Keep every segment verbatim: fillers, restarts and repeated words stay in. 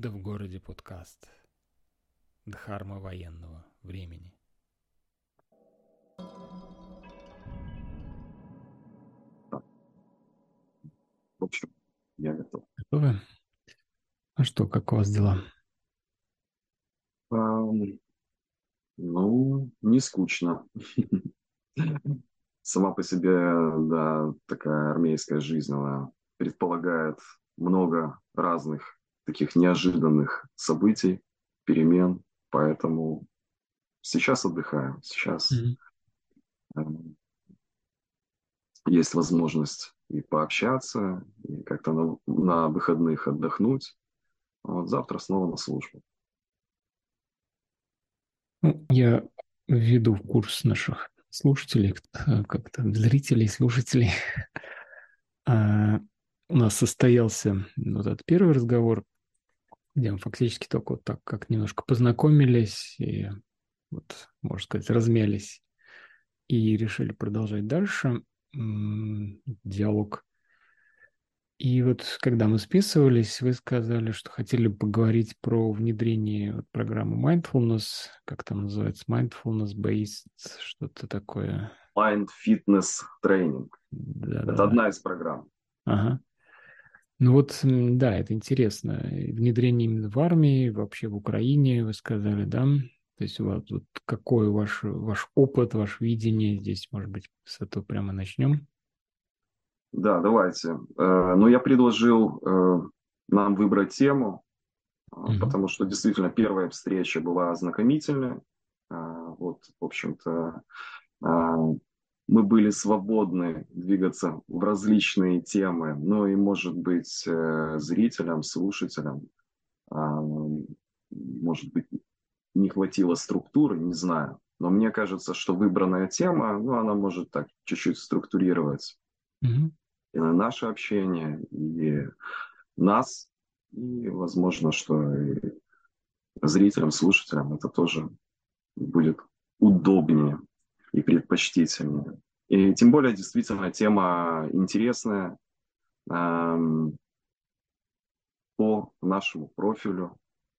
Погода в городе подкаст. Дхарма военного времени. В общем, я готов. Готовы? А что, как у вас дела? Ам, ну, не скучно. Сама по себе, да, такая армейская жизнь, она предполагает много разных таких неожиданных событий, перемен, поэтому сейчас отдыхаю, сейчас Мгм. ам, есть возможность и пообщаться, и как-то на, на выходных отдохнуть. Вот завтра снова на службу. Ну, я введу в курс наших слушателей, э, как-то зрителей, слушателей. А, У нас состоялся вот этот первый разговор, где мы фактически только вот так как немножко познакомились и вот, можно сказать, размялись и решили продолжать дальше м, диалог. И вот когда мы списывались, вы сказали, что хотели поговорить про внедрение вот программы Mindfulness, как там называется, Mindfulness-based, что-то такое. Mind Fitness Training. Это Да-да-да. одна из программ. Ага. Ну вот, м, да, это интересно. И внедрение именно в армии, вообще в Украине, вы сказали, да? То есть у вас вот какой ваш, ваш опыт, ваше видение здесь, может быть, с этого прямо начнем? Да, давайте. Э, Ну, я предложил э, нам выбрать тему, э, Мгм. потому что действительно первая встреча была ознакомительная. А, Вот, в общем-то, а, мы были свободны двигаться в различные темы, ну и, может быть, э, зрителям, слушателям, а, может быть, не хватило структуры, не знаю. Но мне кажется, что выбранная тема, ну, она может так чуть-чуть структурировать Мгм. и на наше общение, и нас, и возможно, что и зрителям, слушателям это тоже будет удобнее и предпочтительнее. И тем более, действительно, тема интересная эм, по нашему профилю,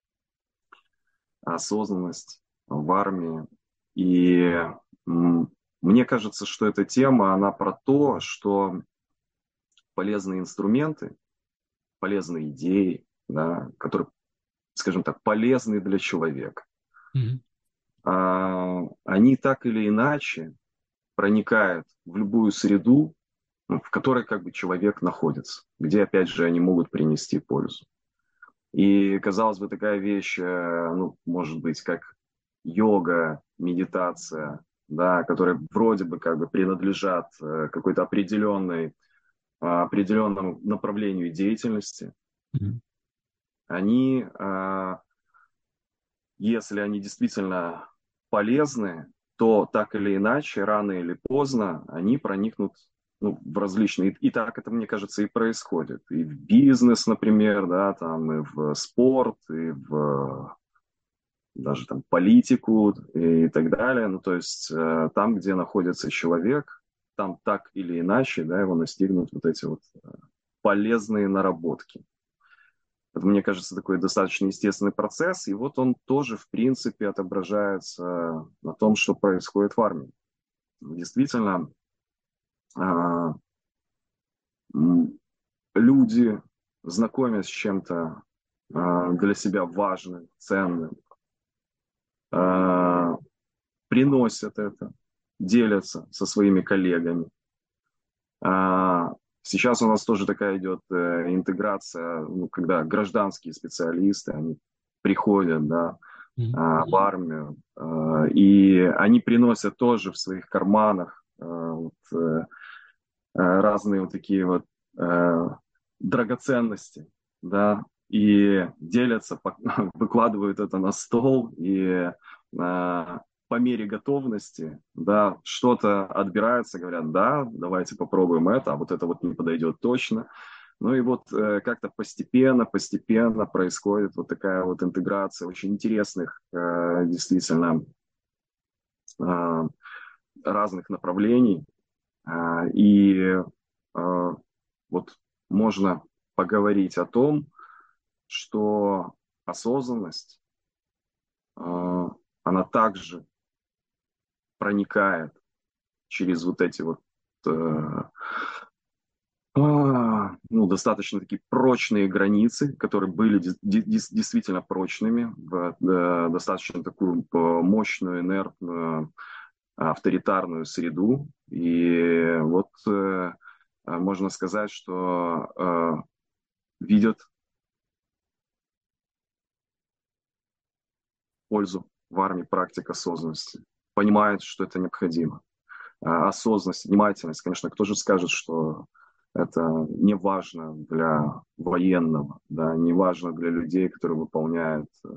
осознанность в армии. И м, мне кажется, что эта тема, она про то, что полезные инструменты, полезные идеи, да, которые, скажем так, полезны для человека, Мгм. а, они так или иначе проникают в любую среду, ну, в которой как бы человек находится, где, опять же, они могут принести пользу. И, казалось бы, такая вещь, э, ну, может быть, как йога, медитация, да, которые вроде бы как бы принадлежат э, какой-то определенной, определенному направлению деятельности, Мгм. они, а, если они действительно полезны, то так или иначе, рано или поздно, они проникнут, ну, в различные... И так это, мне кажется, и происходит. И в бизнес, например, да, там, и в спорт, и в даже там политику и так далее. Ну, то есть э, там, где находится человек, там так или иначе, да, его настигнут вот эти вот э, полезные наработки. Это, мне кажется, такой достаточно естественный процесс, и вот он тоже, в принципе, отображается на том, что происходит в армии. Действительно, а, люди, знакомясь с чем-то а, для себя важным, ценным, а, приносят это, делятся со своими коллегами. А, Сейчас у нас тоже такая идет э, интеграция, ну, когда гражданские специалисты, они приходят, да, Мгм. а, в армию, а, и они приносят тоже в своих карманах а, вот, э, а, разные вот такие вот э, драгоценности, да, и делятся, выкладывают это на стол, и а, по мере готовности, да, что-то отбирается, говорят, да, давайте попробуем это, а вот это вот не подойдет точно. Ну и вот э, как-то постепенно, постепенно происходит вот такая вот интеграция очень интересных, э, действительно, э, разных направлений. Э, и э, вот можно поговорить о том, что осознанность, э, она также проникает через вот эти вот э, а, ну, достаточно такие прочные границы, которые были дес- дес- действительно прочными, в э, достаточно такую э, мощную, инертную, авторитарную среду. И вот э, э, можно сказать, что э, видят пользу в армии практик осознанности, понимают, что это необходимо. А осознанность, внимательность, конечно, кто же скажет, что это не важно для военного, да, не важно для людей, которые выполняют э,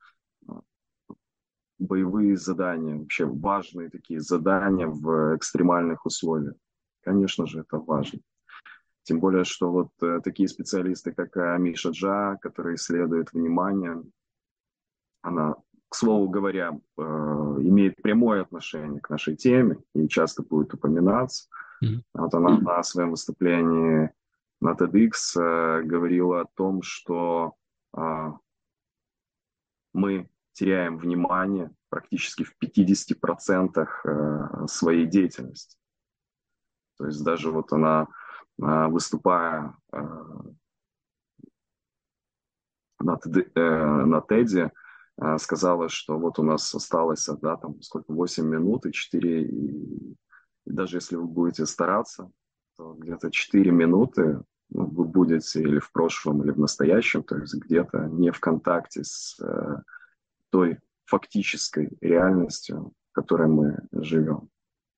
боевые задания, вообще важные такие задания в экстремальных условиях. Конечно же, это важно. Тем более, что вот э, такие специалисты, как э, Миша Джа, которые исследуют внимание, она, к слову говоря, э, имеет прямое отношение к нашей теме и часто будет упоминаться. Мгм. Вот она на своем выступлении на TEDx э, говорила о том, что э, мы теряем внимание практически в пятидесяти процентах э, своей деятельности. То есть даже вот она, э, выступая э, на, TED, э, на TED, э, сказала, что вот у нас осталось, да, там сколько, восемь минут и четыре, и, и даже если вы будете стараться, то где-то четыре минуты ну, вы будете или в прошлом, или в настоящем, то есть где-то не в контакте с э, той фактической реальностью, в которой мы живем.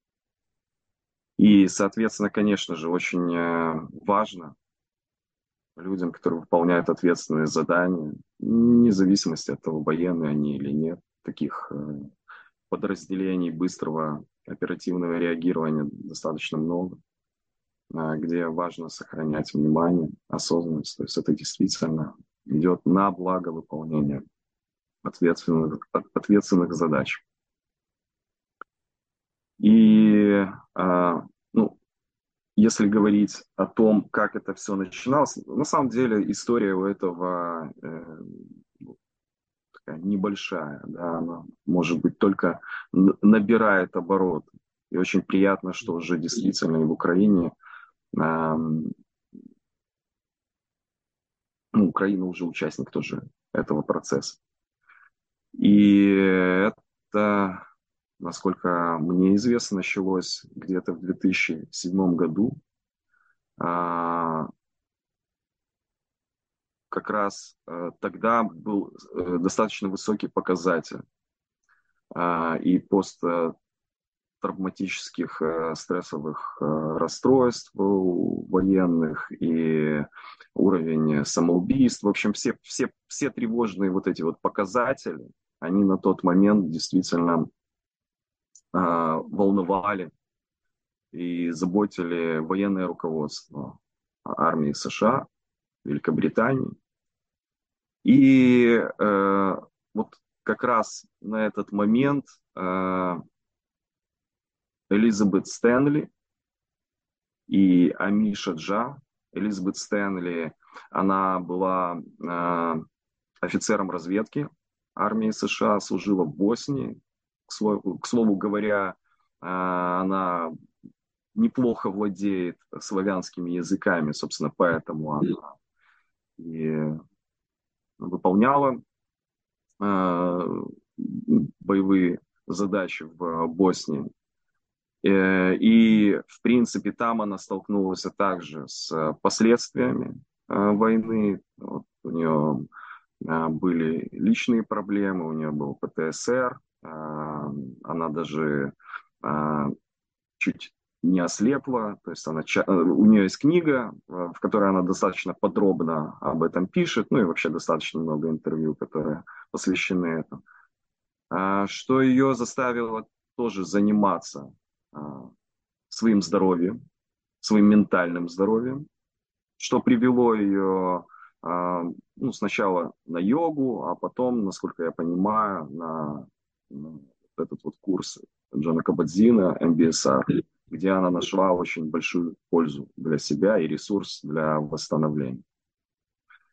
И, соответственно, конечно же, очень э, важно людям, которые выполняют ответственные задания, вне зависимости от того, военные они или нет, таких э, подразделений быстрого оперативного реагирования достаточно много, э, где важно сохранять внимание, осознанность. То есть это действительно идет на благо выполнения ответственных, ответственных задач. И э, ну, если говорить о том, как это все начиналось, на самом деле история у этого э, такая небольшая, да, она, может быть, только набирает оборот. И очень приятно, что уже действительно и в Украине, э, ну, Украина уже участник тоже этого процесса. И это, насколько мне известно, началось где-то в две тысячи седьмом году. А, как раз э, тогда был э, достаточно высокий показатель э, и посттравматических э, стрессовых э, расстройств у военных, и уровень самоубийств. В общем, все, все, все тревожные вот эти вот показатели, они на тот момент действительно э, волновали и заботили военное руководство армии США, Великобритании. И э, вот как раз на этот момент э, Элизабет Стэнли и Амиша Джа, Элизабет Стэнли, она была э, офицером разведки армии США, служила в Боснии. К слову, к слову говоря, э, она неплохо владеет славянскими языками, собственно, поэтому она и выполняла э, боевые задачи в Боснии. Э, И, в принципе, там она столкнулась также с последствиями э, войны. Вот у нее э, были личные проблемы, у нее был П Т С Р, э, она даже э, чуть не ослепла, то есть она, у нее есть книга, в которой она достаточно подробно об этом пишет, ну и вообще достаточно много интервью, которые посвящены этому, что ее заставило тоже заниматься своим здоровьем, своим ментальным здоровьем, что привело ее ну, сначала на йогу, а потом, насколько я понимаю, на, на этот вот курс Джона Кабадзина, М Б С Р, где она нашла очень большую пользу для себя и ресурс для восстановления.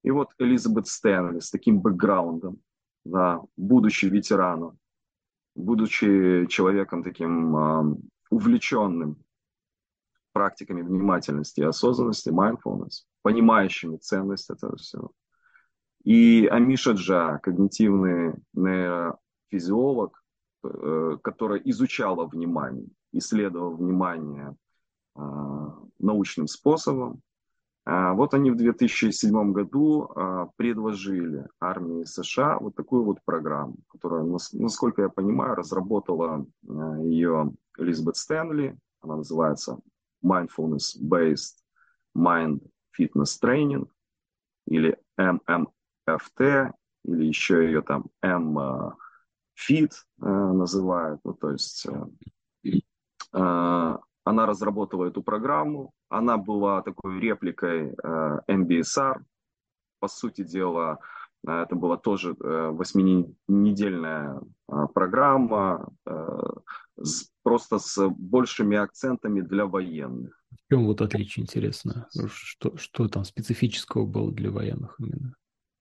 И вот Элизабет Стэнли с таким бэкграундом, да, будучи ветераном, будучи человеком таким э, увлеченным практиками внимательности и осознанности, mindfulness, понимающими ценность этого всего. И Амиша Джа, когнитивный нейрофизиолог, э, которая изучала внимание, исследовала внимание э, научным способом. Э, вот они в две тысячи седьмом году э, предложили армии США вот такую вот программу, которую, насколько я понимаю, разработала э, ее Элизабет Стэнли. Она называется Mindfulness Based Mind Fitness Training или эм эм эф ти, или еще ее там M-Fit э, называют. Ну, то есть э, э, она разработала эту программу. Она была такой репликой э, эм би эс ар. По сути дела, э, это была тоже э, восьминедельная э, программа, э, с, просто с большими акцентами для военных. В чем вот отличие, интересно? Что, что там специфического было для военных именно?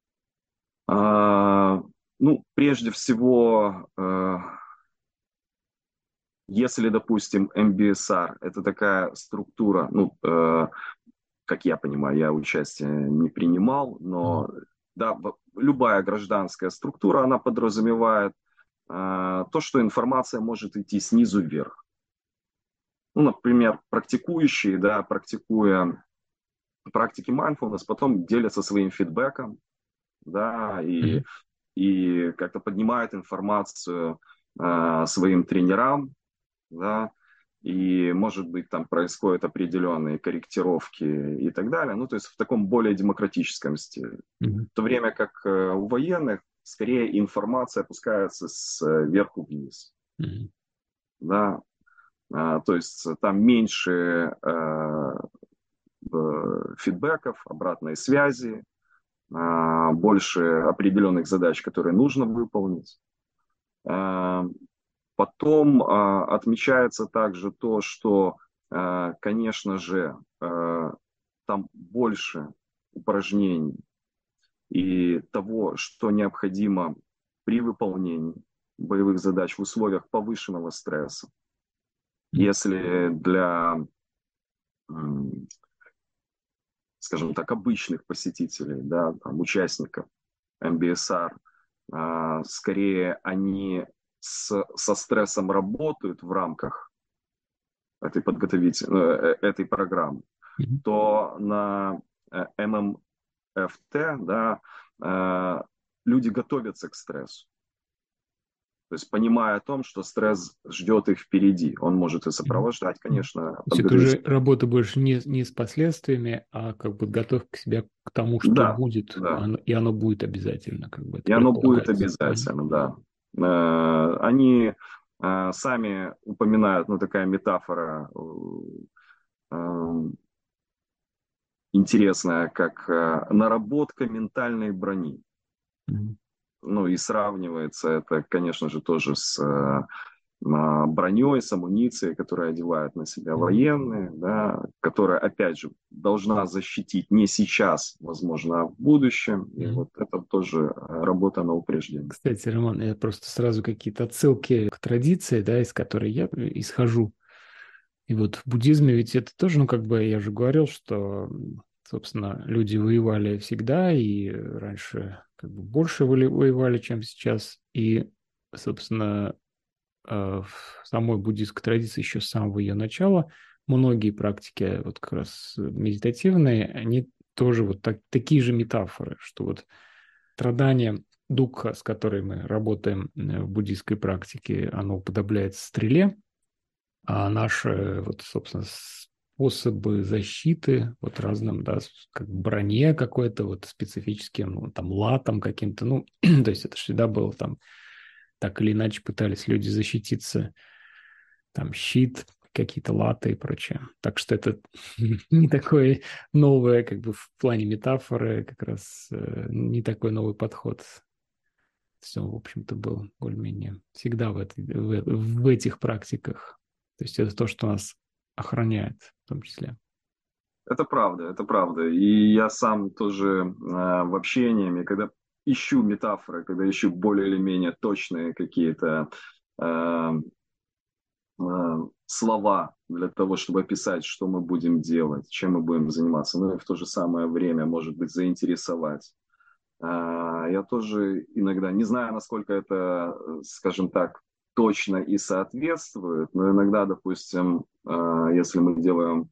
А, ну, прежде всего, э, если, допустим, эм би эс ар — это такая структура, ну, э, как я понимаю, я участие не принимал, Mm-hmm. но да, любая гражданская структура, она подразумевает э, то, что информация может идти снизу вверх. Ну, например, практикующие, да, практикуя практики mindfulness, потом делятся своим фидбэком, да, и, Mm-hmm. и как-то поднимают информацию э, своим тренерам, да, и, может быть, там происходят определенные корректировки и так далее. Ну, то есть в таком более демократическом стиле. Mm-hmm. В то время как э, у военных скорее информация опускается сверху вниз. Mm-hmm. Да, а, то есть там меньше э, фидбэков, обратной связи, а, больше определенных задач, которые нужно выполнить. А, потом а, отмечается также то, что, а, конечно же, а, там больше упражнений и того, что необходимо при выполнении боевых задач в условиях повышенного стресса. Если для, скажем так, обычных посетителей, да, там, участников эм би эс ар, а, скорее они с, со стрессом работают в рамках этой подготовительной, этой программы, Mm-hmm. то на эм эм эф ти, да, люди готовятся к стрессу. То есть понимая о том, что стресс ждет их впереди. Он может и сопровождать, конечно, То есть это уже подготовительную. работа больше не, не с последствиями, а как бы подготовка себя к тому, что Да, будет, да. оно- и оно будет обязательно, как бы это И оно будет предполагается. обязательно, да. Э, Они э, сами упоминают, ну, такая метафора э, интересная, как э, наработка ментальной брони. Мгм. Ну, и сравнивается это, конечно же, тоже с э, броней, с амуницией, которую одевают на себя Мгм. военные, да, которая, опять же, должна защитить не сейчас, возможно, а в будущем. И Мгм. вот это тоже работа на упреждение. Кстати, Роман, я просто сразу какие-то отсылки к традиции, да, из которой я исхожу. И вот в буддизме ведь это тоже, ну, как бы я же говорил, что, собственно, люди воевали всегда, и раньше как бы больше воевали, чем сейчас. И, собственно, в самой буддийской традиции еще с самого ее начала многие практики, вот как раз медитативные, они тоже вот так, такие же метафоры, что вот страдание духа, с которой мы работаем в буддийской практике, оно уподобляется стреле, а наши, вот, собственно, способы защиты, вот разным, да, как броне какой-то, вот специфическим, ну, там, латом каким-то, ну, то есть это всегда было там, так или иначе пытались люди защититься, там, щит, какие-то латы и прочее. Так что это не такое новое, как бы в плане метафоры, как раз э, не такой новый подход. Все, в общем-то, был более-менее всегда в, этой, в, в этих практиках. То есть это то, что нас охраняет в том числе. Это правда, это правда. И я сам тоже э, в общении, когда ищу метафоры, когда ищу более или менее точные какие-то э, э, слова для того, чтобы описать, что мы будем делать, чем мы будем заниматься, но и в то же самое время, может быть, заинтересовать. А, Я тоже иногда, не знаю, насколько это, э, скажем так, точно и соответствует, но иногда, допустим, э, если мы делаем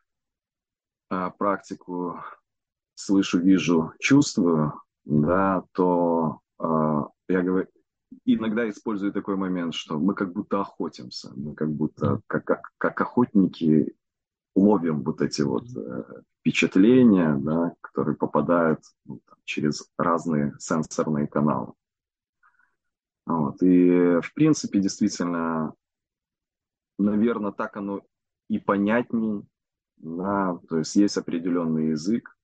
э, практику «слышу, вижу, чувствую», да, то э, я говорю, иногда использую такой момент, что мы как будто охотимся, мы как будто Мгм. как, как, как охотники ловим вот эти вот э, впечатления, да, которые попадают ну, там, через разные сенсорные каналы. Вот. И в принципе, действительно, наверное, так оно и понятней, да, то есть есть определенный язык,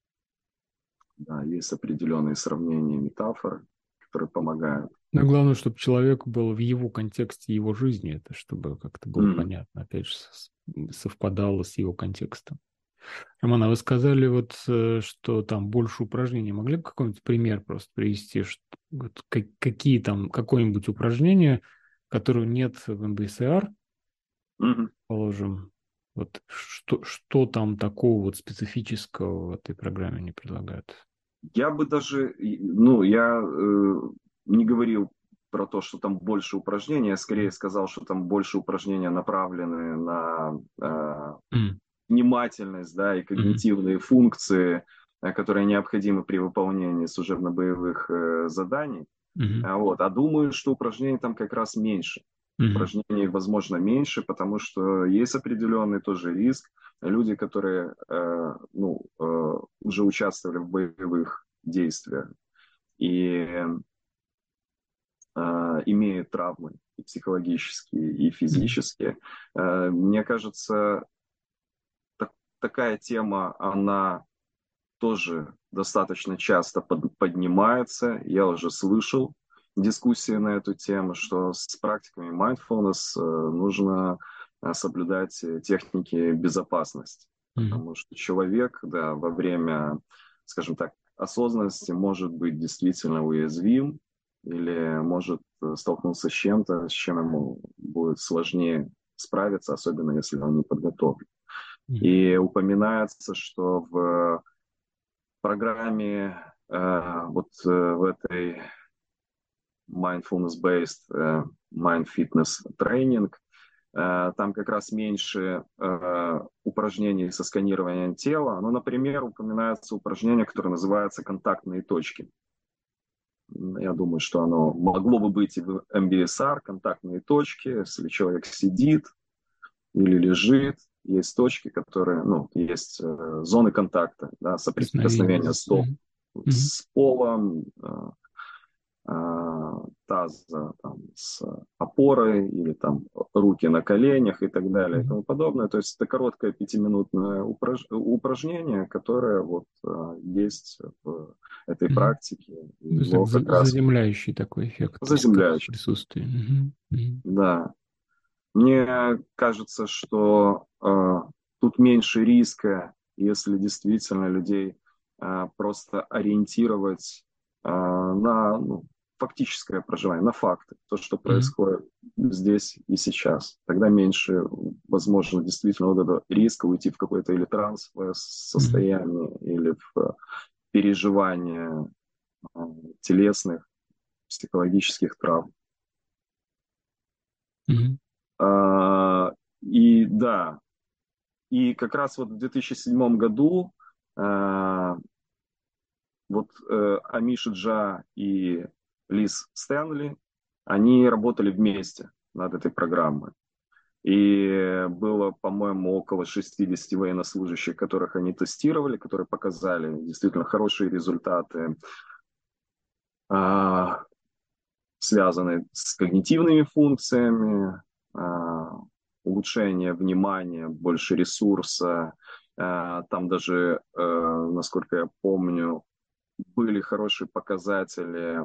да, есть определенные сравнения, метафоры, которые помогают. Но главное, чтобы человек был в его контексте, его жизни, это чтобы как-то было Мгм. понятно, опять же, с- совпадало с его контекстом. Роман, а вы сказали вот, э, что там больше упражнений. Могли бы какой-нибудь пример просто привести, что, вот, как- какие там, какое-нибудь упражнение, которого нет в эм бэ эс ар, Мгм. положим, вот что, что там такого вот специфического в этой программе не предлагают? Я бы даже, и- ну, я э, не говорил про то, что там больше упражнений, я скорее сказал, что там больше упражнения направлены на э, М, внимательность, да, и мгм, когнитивные функции, э, которые необходимы при выполнении служебно-боевых э, заданий. мгм, А, Вот. А думаю, что упражнений там как раз меньше. мгм, Упражнений, возможно, меньше, потому что есть определенный тоже риск. Люди, которые э, ну, э, уже участвовали в боевых действиях и э, имеют травмы и психологические, и мгм, физические, э, мне кажется, так- такая тема, она тоже достаточно часто под, поднимается. Я уже слышал дискуссии на эту тему, что с практиками mindfulness э, нужно э, соблюдать э, техники безопасности, мгм, потому что человек, да, во время, скажем так, осознанности может быть действительно уязвим или может э, столкнуться с чем-то, с чем ему будет сложнее справиться, особенно если он не подготовлен. мгм, И упоминается, что в программе, э, вот э, в этой mindfulness-based э, mind fitness training, э, там как раз меньше э, упражнений со сканированием тела. Ну, например, упоминается упражнение, которое называется контактные точки. Я думаю, что оно могло бы быть и в эм би эс ар, контактные точки, если человек сидит или лежит, есть точки, которые, ну, есть э, зоны контакта, да, соприкосновения Прикосновение. стоп Мгм, мгм, с полом, э, э, таза там, с опорой или там руки на коленях и так далее и мгм, тому подобное. То есть это короткое пятиминутное упраж... упражнение, которое вот э, есть в этой мгм. практике. И То есть его так за- как раз заземляющий такой эффект, то есть как заземляющий. присутствие. Мгм, мгм, Да. Мне кажется, что э, тут меньше риска, если действительно людей э, просто ориентировать э, на ну, фактическое проживание, на факты, то, что мгм, происходит здесь и сейчас. Тогда меньше, возможно, действительно вот этого риска уйти в какое-то или трансовое мгм, состояние, или в переживание э, телесных, психологических травм. мгм, А, И да, и как раз вот в две тысячи седьмом году э, вот э, Амиши Джа и Лиз Стэнли, они работали вместе над этой программой. И было, по-моему, около шестидесяти военнослужащих, которых они тестировали, которые показали действительно хорошие результаты, э, связанные с когнитивными функциями, э, улучшение внимания, больше ресурса. Э, Там даже, э, насколько я помню, были хорошие показатели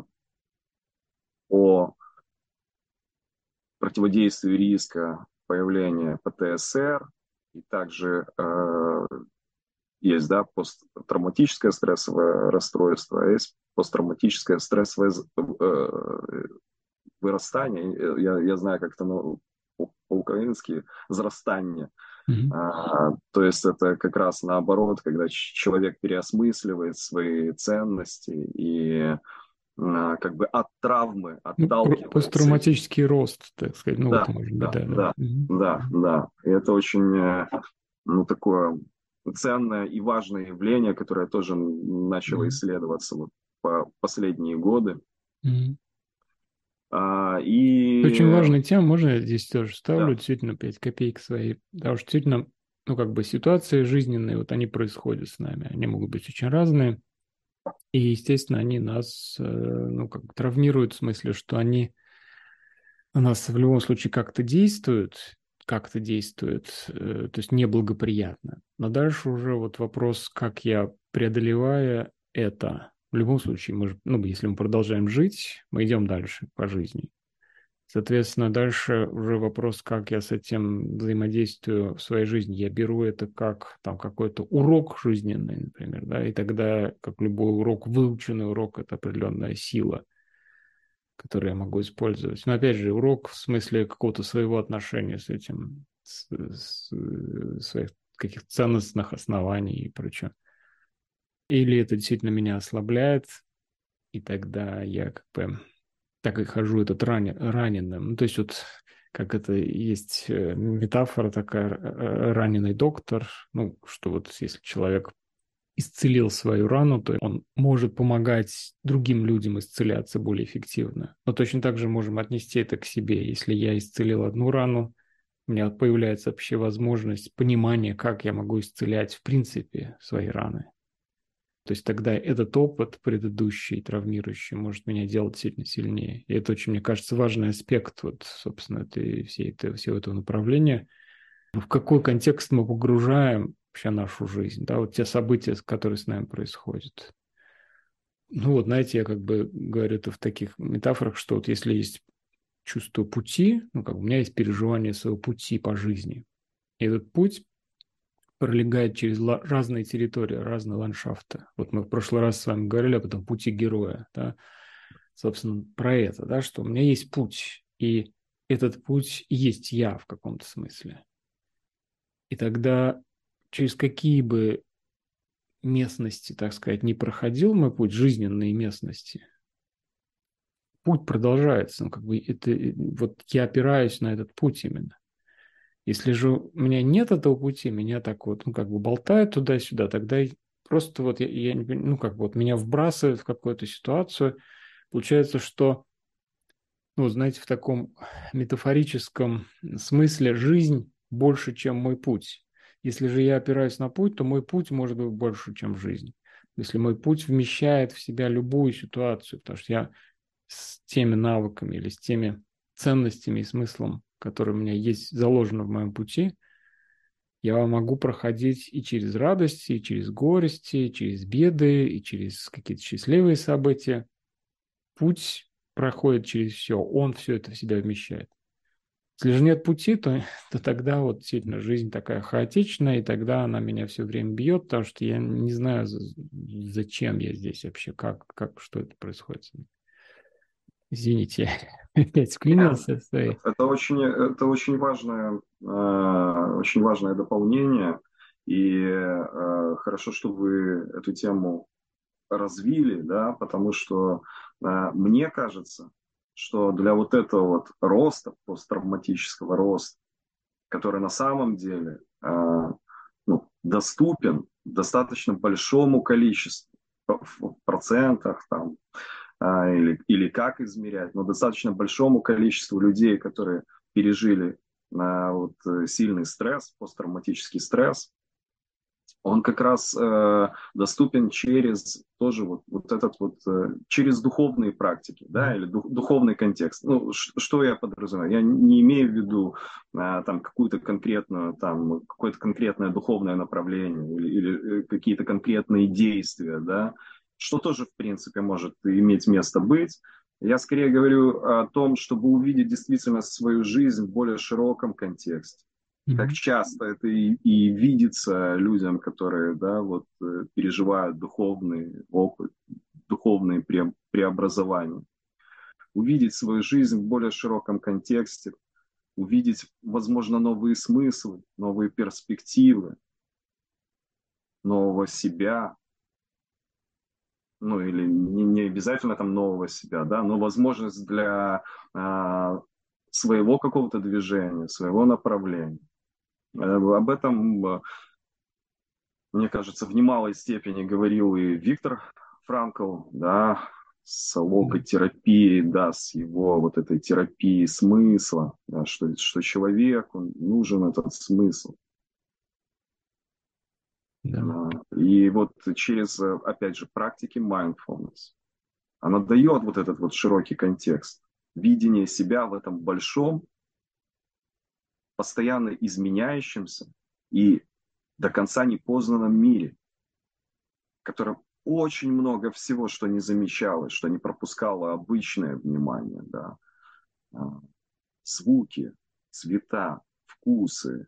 о противодействии риска появления пэ тэ эс эр и также э, есть, да, посттравматическое стрессовое расстройство, а есть посттравматическое стрессовое э, вырастание. Я, я знаю, как это ну, по-украински, зарастание. Мгм. А, то есть это как раз наоборот, когда человек переосмысливает свои ценности и а, как бы от травмы Ну, про- отталкивается. посттравматический рост, так сказать. Ну, вот, Да, может быть, да, да, да. да, Мгм. да, да. И это очень, э, ну, такое ценное и важное явление, которое тоже начало Мгм. исследоваться вот по последние годы. Мгм. А, Очень и важная тема, можно я здесь тоже да, ставлю действительно пять копеек свои, потому что действительно, ну, как бы ситуации жизненные, вот они происходят с нами, они могут быть очень разные, и, естественно, они нас, э, ну, как бы травмируют в смысле, что они на нас в любом случае как-то действуют, как-то действуют, э, то есть неблагоприятно. Но дальше уже вот вопрос, как я, преодолевая это, в любом случае, мы, же- ну, если мы продолжаем жить, мы идем дальше по жизни. Соответственно, дальше уже вопрос, как я с этим взаимодействую в своей жизни. Я беру это как там какой-то урок жизненный, например, да, и тогда, как любой урок, выученный урок, это определенная сила, которую я могу использовать. Но опять же, урок в смысле какого-то своего отношения с этим, с, с- своих каких-то ценностных оснований и прочее. Или это действительно меня ослабляет, и тогда я как бы так и хожу этот рани, раненым. Ну, то есть вот как это есть э, метафора такая, э, раненый доктор, ну, что вот если человек исцелил свою рану, то он может помогать другим людям исцеляться более эффективно. Но точно так же можем отнести это к себе. Если я исцелил одну рану, у меня появляется вообще возможность понимания, как я могу исцелять в принципе свои раны. То есть тогда этот опыт предыдущий, травмирующий, может меня делать сильно сильнее. И это очень, мне кажется, важный аспект вот, собственно, этой, всей этой, всего этого направления. В какой контекст мы погружаем вообще нашу жизнь, да, вот те события, которые с нами происходят. Ну вот, знаете, я как бы говорю это в таких метафорах, что вот если есть чувство пути, ну как бы у меня есть переживание своего пути по жизни, и этот путь пролегает через разные территории, разные ландшафты. Вот мы в прошлый раз с вами говорили об этом пути героя, да, собственно, про это, да, что у меня есть путь, и этот путь есть я в каком-то смысле. И тогда через какие бы местности, так сказать, не проходил мой путь, жизненные местности, путь продолжается. Ну, как бы это, вот я опираюсь на этот путь именно. Если же у меня нет этого пути, меня так вот, ну, как бы болтают туда-сюда, тогда просто вот я, я не ну, как бы вот меня вбрасывают в какую-то ситуацию. Получается, что, ну, знаете, в таком метафорическом смысле жизнь больше, чем мой путь. Если же я опираюсь на путь, то мой путь может быть больше, чем жизнь. Если мой путь вмещает в себя любую ситуацию, потому что я с теми навыками или с теми ценностями и смыслом, которые у меня есть заложено в моем пути, я могу проходить и через радости, и через горести, и через беды, и через какие-то счастливые события. Путь проходит через все, он все это в себя вмещает. Если же нет пути, то, то тогда вот действительно жизнь такая хаотичная, и тогда она меня все время бьет, потому что я не знаю, зачем я здесь вообще, как, как что это происходит. Извините, я опять нет, вклинился в свои. это очень, это очень важное, э, очень важное дополнение. И э, хорошо, что вы эту тему развили, да, потому что э, мне кажется, что для вот этого вот роста, посттравматического роста, который на самом деле э, ну, доступен достаточно большому количеству в процентах там, а, или, или как измерять, но достаточно большому количеству людей, которые пережили а, вот, э, сильный стресс, посттравматический стресс, он как раз э, доступен через тоже вот, вот этот вот, э, через духовные практики, да, или дух, духовный контекст. Ну, ш, что я подразумеваю? Я не имею в виду э, там какую-то конкретную, там, какое-то конкретное духовное направление или, или э, какие-то конкретные действия, да, что тоже, в принципе, может иметь место быть. Я скорее говорю о том, чтобы увидеть действительно свою жизнь в более широком контексте. как Мгм. часто это и, и видится людям, которые, да, вот, э, переживают духовный опыт, духовные пре- преобразования. Увидеть свою жизнь в более широком контексте, увидеть, возможно, новые смыслы, новые перспективы, нового себя, ну или не, не обязательно там нового себя, да, но возможность для а, своего какого-то движения, своего направления. Э, Об этом, э, мне кажется, в немалой степени говорил и Виктор Франкл, да, с Да, логотерапией, да, с его вот этой терапией смысла, да, что, что человеку нужен этот смысл. да. Да. И вот через, э, опять же, практики mindfulness, она дает вот этот вот широкий контекст, видение себя в этом большом, постоянно изменяющемся и до конца непознанном мире, в котором очень много всего, что не замечалось, что не пропускало обычное внимание, да. А, Звуки, цвета, вкусы,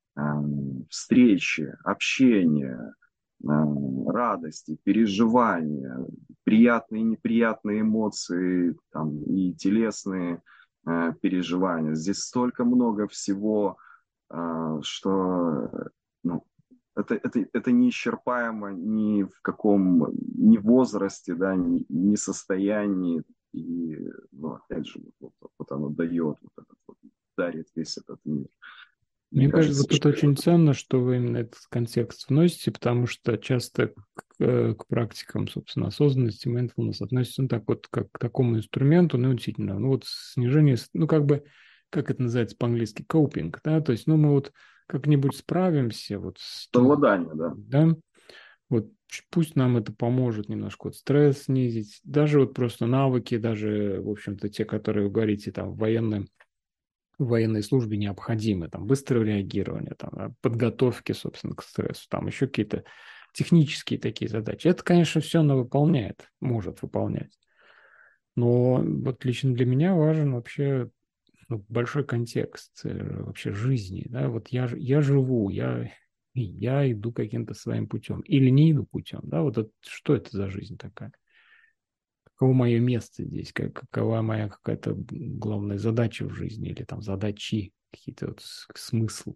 эм, встречи, общение, эм, радости, переживания, приятные и неприятные эмоции, там, и телесные э, переживания. Здесь столько много всего, э, что э, ну, это, это, это неисчерпаемо ни в каком, ни возрасте, да, ни, ни состоянии. И, ну, опять же, вот, вот оно дает, вот этот, вот, дарит весь этот мир. Мне Мне кажется, кажется, вот тут что очень ценно, что вы именно этот контекст вносите, потому что часто к, э, к практикам, собственно, осознанности, mindfulness относится, ну, так вот, как к такому инструменту, ну, действительно, ну, вот снижение, с- ну, как бы, как это называется по-английски, coping, да, то есть, ну, мы вот как-нибудь справимся вот с тем, совладание, да. да, вот ч- пусть нам это поможет немножко вот стресс снизить, даже вот просто навыки, даже, в общем-то, те, которые вы говорите там в военном в военной службе необходимы, там, быстрое реагирование, там, да, подготовки, собственно, к стрессу, там, еще какие-то технические такие задачи. Это, конечно, все оно выполняет, может выполнять. Но вот лично для меня важен вообще, ну, большой контекст э, вообще жизни, да, вот я, ж- я живу, я, я иду каким-то своим путем или не иду путем, да, вот это, что это за жизнь такая? Каково мое место здесь, как, какова моя какая-то главная задача в жизни или там задачи, какие-то вот с- смыслы.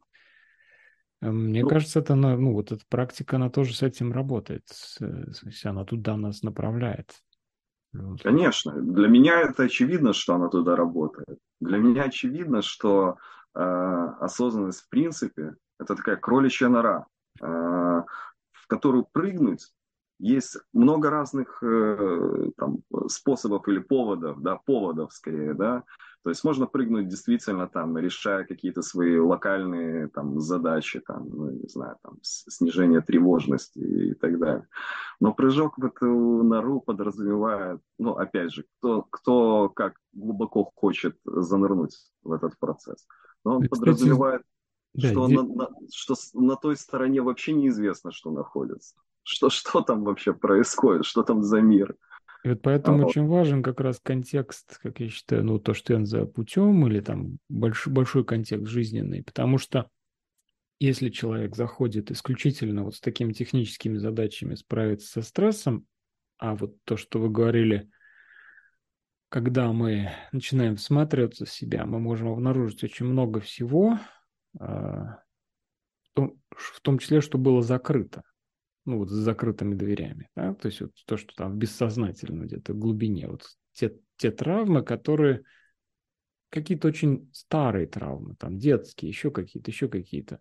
Э, Мне Ну, кажется, это, на- ну, вот эта практика, она тоже с этим работает, с- э, то есть она туда нас направляет в любом случае. конечно, для меня это очевидно, что она туда работает. Для меня очевидно, что э, осознанность в принципе это такая кроличья нора, э, в которую прыгнуть есть много разных э, там, способов или поводов, да, поводов скорее, да. То есть можно прыгнуть действительно там, решая какие-то свои локальные там задачи, там, ну, не знаю, там, снижение тревожности и так далее. Но прыжок в эту нору подразумевает, ну, опять же, кто, кто как глубоко хочет занырнуть в этот процесс. Но он И, кстати, подразумевает, да, что на, зе- на- что на той стороне вообще неизвестно, что находится. Что, что там вообще происходит, что там за мир. и вот А поэтому вот. очень важен как раз контекст, как я считаю, ну, то, что я называю путем, или там большой, большой контекст жизненный, потому что если человек заходит исключительно вот с такими техническими задачами справиться со стрессом, а вот то, что вы говорили, когда мы начинаем всматриваться в себя, мы можем обнаружить очень много всего, а, в том, в том числе, что было закрыто, ну вот с закрытыми дверями, да? То есть вот то, что там бессознательно где-то в глубине, вот те, те травмы, которые какие-то очень старые травмы, там детские, еще какие-то, еще какие-то,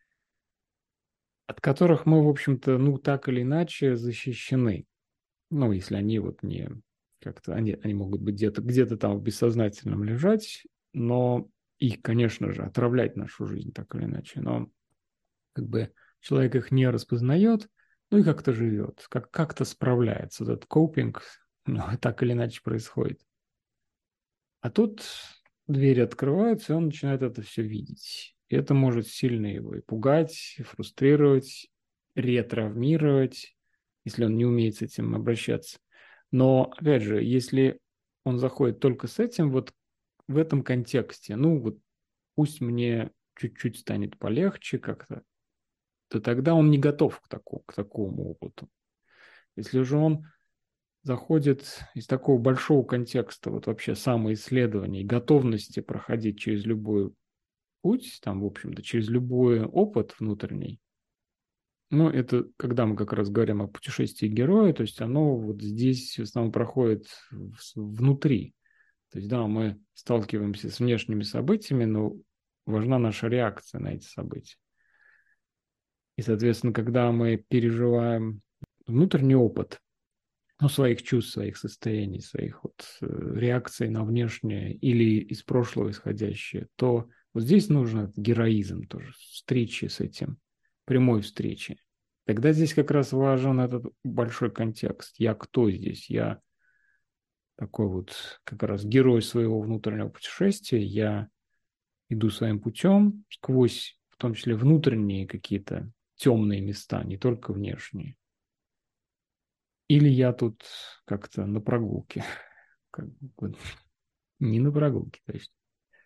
от которых мы, в общем-то, ну так или иначе защищены. Ну, если они вот не как-то, они, они могут быть где-то где-то там в бессознательном лежать, но и, конечно же, отравлять нашу жизнь так или иначе. Но как бы человек их не распознает, ну и как-то живет, как, как-то справляется. Вот этот копинг, ну, так или иначе происходит. А тут двери открываются, и он начинает это все видеть. И это может сильно его и пугать, и фрустрировать, ретравмировать, если он не умеет с этим обращаться. Но, опять же, если он заходит только с этим, вот в этом контексте, ну, вот пусть мне чуть-чуть станет полегче как-то, то тогда он не готов к такому, к такому опыту. Если же он заходит из такого большого контекста, вот вообще самоисследования, готовности проходить через любой путь, там, в общем-то, через любой опыт внутренний, ну, это когда мы как раз говорим о путешествии героя, то есть оно вот здесь в основном проходит внутри. То есть, да, мы сталкиваемся с внешними событиями, но важна наша реакция на эти события. И, соответственно, когда мы переживаем внутренний опыт, ну, своих чувств, своих состояний, своих вот э, реакций на внешнее или из прошлого исходящее, то вот здесь нужен героизм тоже, встречи с этим, прямой встречи. Тогда здесь как раз важен этот большой контекст. Я кто здесь? Я такой вот как раз герой своего внутреннего путешествия. Я иду своим путем сквозь, в том числе, внутренние какие-то темные места, не только внешние. Или я тут как-то на прогулке. Как бы, не на прогулке, то есть.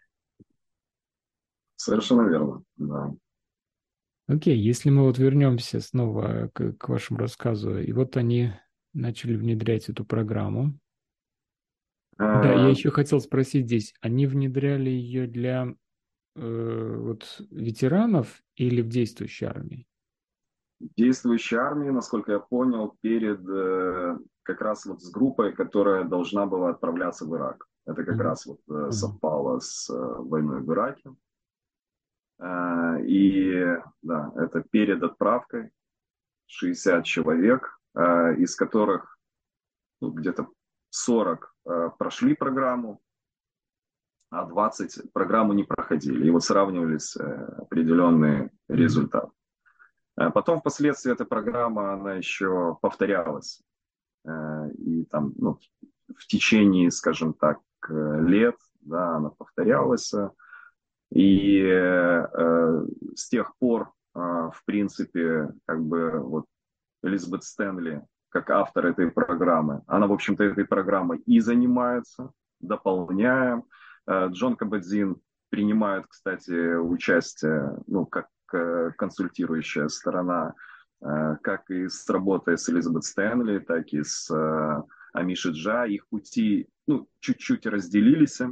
Совершенно верно, да. Окей, если мы вот вернемся снова к, к вашему рассказу, и вот они начали внедрять эту программу. Да, я Э, еще хотел спросить здесь, они внедряли ее для э, вот ветеранов или в действующей армии? Действующей армии, насколько я понял, перед э, как раз вот с группой, которая должна была отправляться в Ирак. Это как Мгм. раз вот э, Мгм. совпало с э, войной в Ираке. Э, и да, это перед отправкой шестьдесят человек, э, из которых ну, где-то сорок э, прошли программу, а двадцать программу не проходили. И вот сравнивались э, определенные Мгм. результаты. Э, Потом впоследствии эта программа, она еще повторялась. Э, И там, ну, в течение, скажем так, э, лет, да, она повторялась. И э, с тех пор, э, в принципе, как бы вот Элизабет Стэнли, как автор этой программы, она, в общем-то, этой программой и занимается, дополняя. Э, Джон Кабадзин принимает, кстати, участие, ну, как э, консультирующая сторона, э, как и с работой с Элизабет Стэнли, так и с э, Амиши Джа. Их пути, ну, чуть-чуть разделились.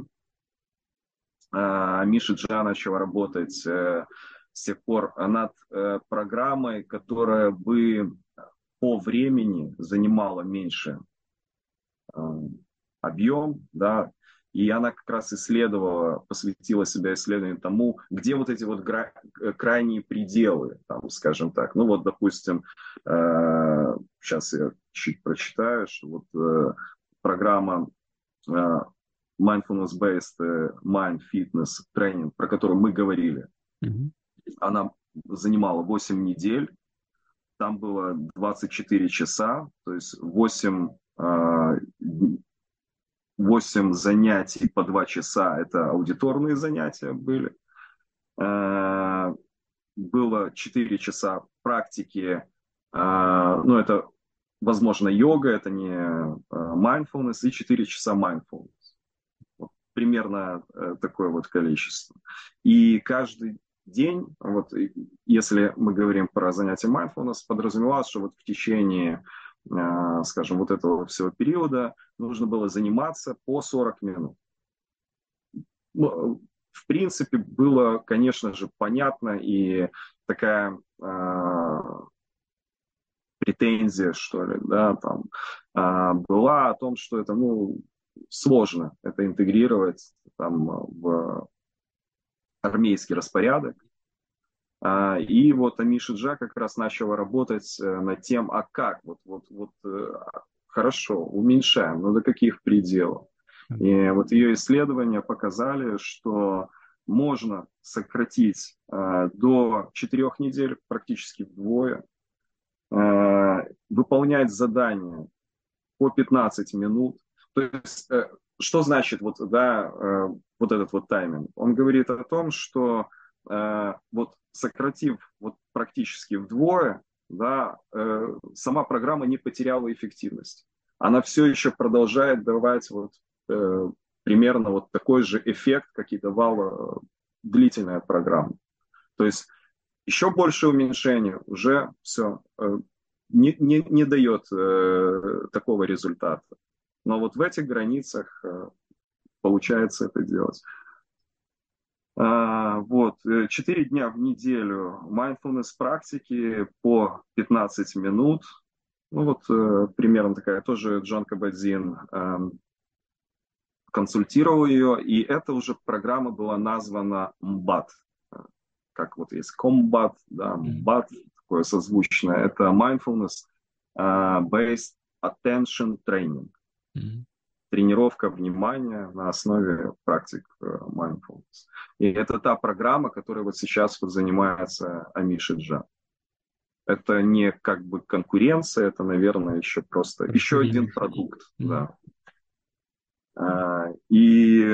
Э, Амиши Джа начал работать э, с тех пор над э, программой, которая бы по времени занимала меньше э, объем, да, и она как раз исследовала, посвятила себя исследованию тому, где вот эти вот гра- крайние пределы, там, скажем так. Ну вот, допустим, э, сейчас я чуть прочитаю, что вот э, программа э, Mindfulness-Based Mind Fitness Training, про которую мы говорили, Мгм. она занимала восемь недель, там было двадцать четыре часа, то есть восемь, э, восемь занятий по два часа, это аудиторные занятия были. Э, Было четыре часа практики, э, ну это, возможно, йога, это не э, mindfulness, и четыре часа mindfulness. Вот, примерно э, такое вот количество. И каждый день, вот, если мы говорим про занятия mindfulness, подразумевалось, что вот в течение, э, скажем, вот этого всего периода нужно было заниматься по сорок минут. Ну, в принципе, было, конечно же, понятно и такая э, претензия, что ли, да, там, э, была о том, что это, ну, сложно это интегрировать там в армейский распорядок. А, И вот Амиша Джа как раз начала работать э, над тем, а как, вот, вот, вот э, хорошо, уменьшаем, но до каких пределов. И вот ее исследования показали, что можно сократить э, до четырех недель, практически вдвое, э, выполнять задания по пятнадцать минут. То есть, э, что значит вот, да, э, вот этот вот тайминг? Он говорит о том, что э, вот сократив вот практически вдвое, да, э, сама программа не потеряла эффективность. Она все еще продолжает давать вот э, примерно вот такой же эффект, как и давала длительная программа. То есть еще большее уменьшение уже все не, не, не дает э, такого результата. Но вот в этих границах э, получается это делать. А, вот, четыре дня в неделю mindfulness практики по пятнадцать минут. Ну вот э, примерно такая, тоже Джон Кабадзин э, консультировал ее, и эта уже программа была названа МБАТ. Как вот есть комбат, да, МБАТ, такое созвучное. Это Mindfulness uh, Based Attention Training. Mm-hmm. Тренировка внимания на основе практик uh, mindfulness. И это та программа, которой вот сейчас вот занимается Амиши Джа. Это не как бы конкуренция, это, наверное, еще просто еще один продукт. Mm-hmm. Да. Uh, и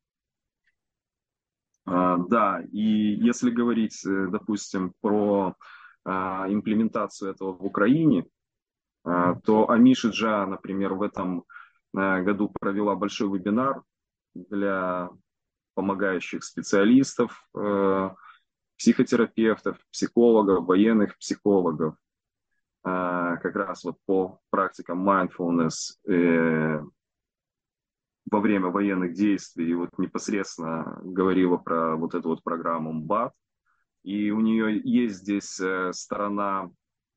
Uh, да, и если говорить, допустим, про uh, имплементацию этого в Украине, uh, то Амиши Джа, например, в этом uh, году провела большой вебинар для помогающих специалистов, uh, психотерапевтов, психологов, военных психологов, uh, как раз вот по практикам mindfulness э, во время военных действий, и вот непосредственно говорила про вот эту вот программу МБАТ. И у нее есть здесь сторона,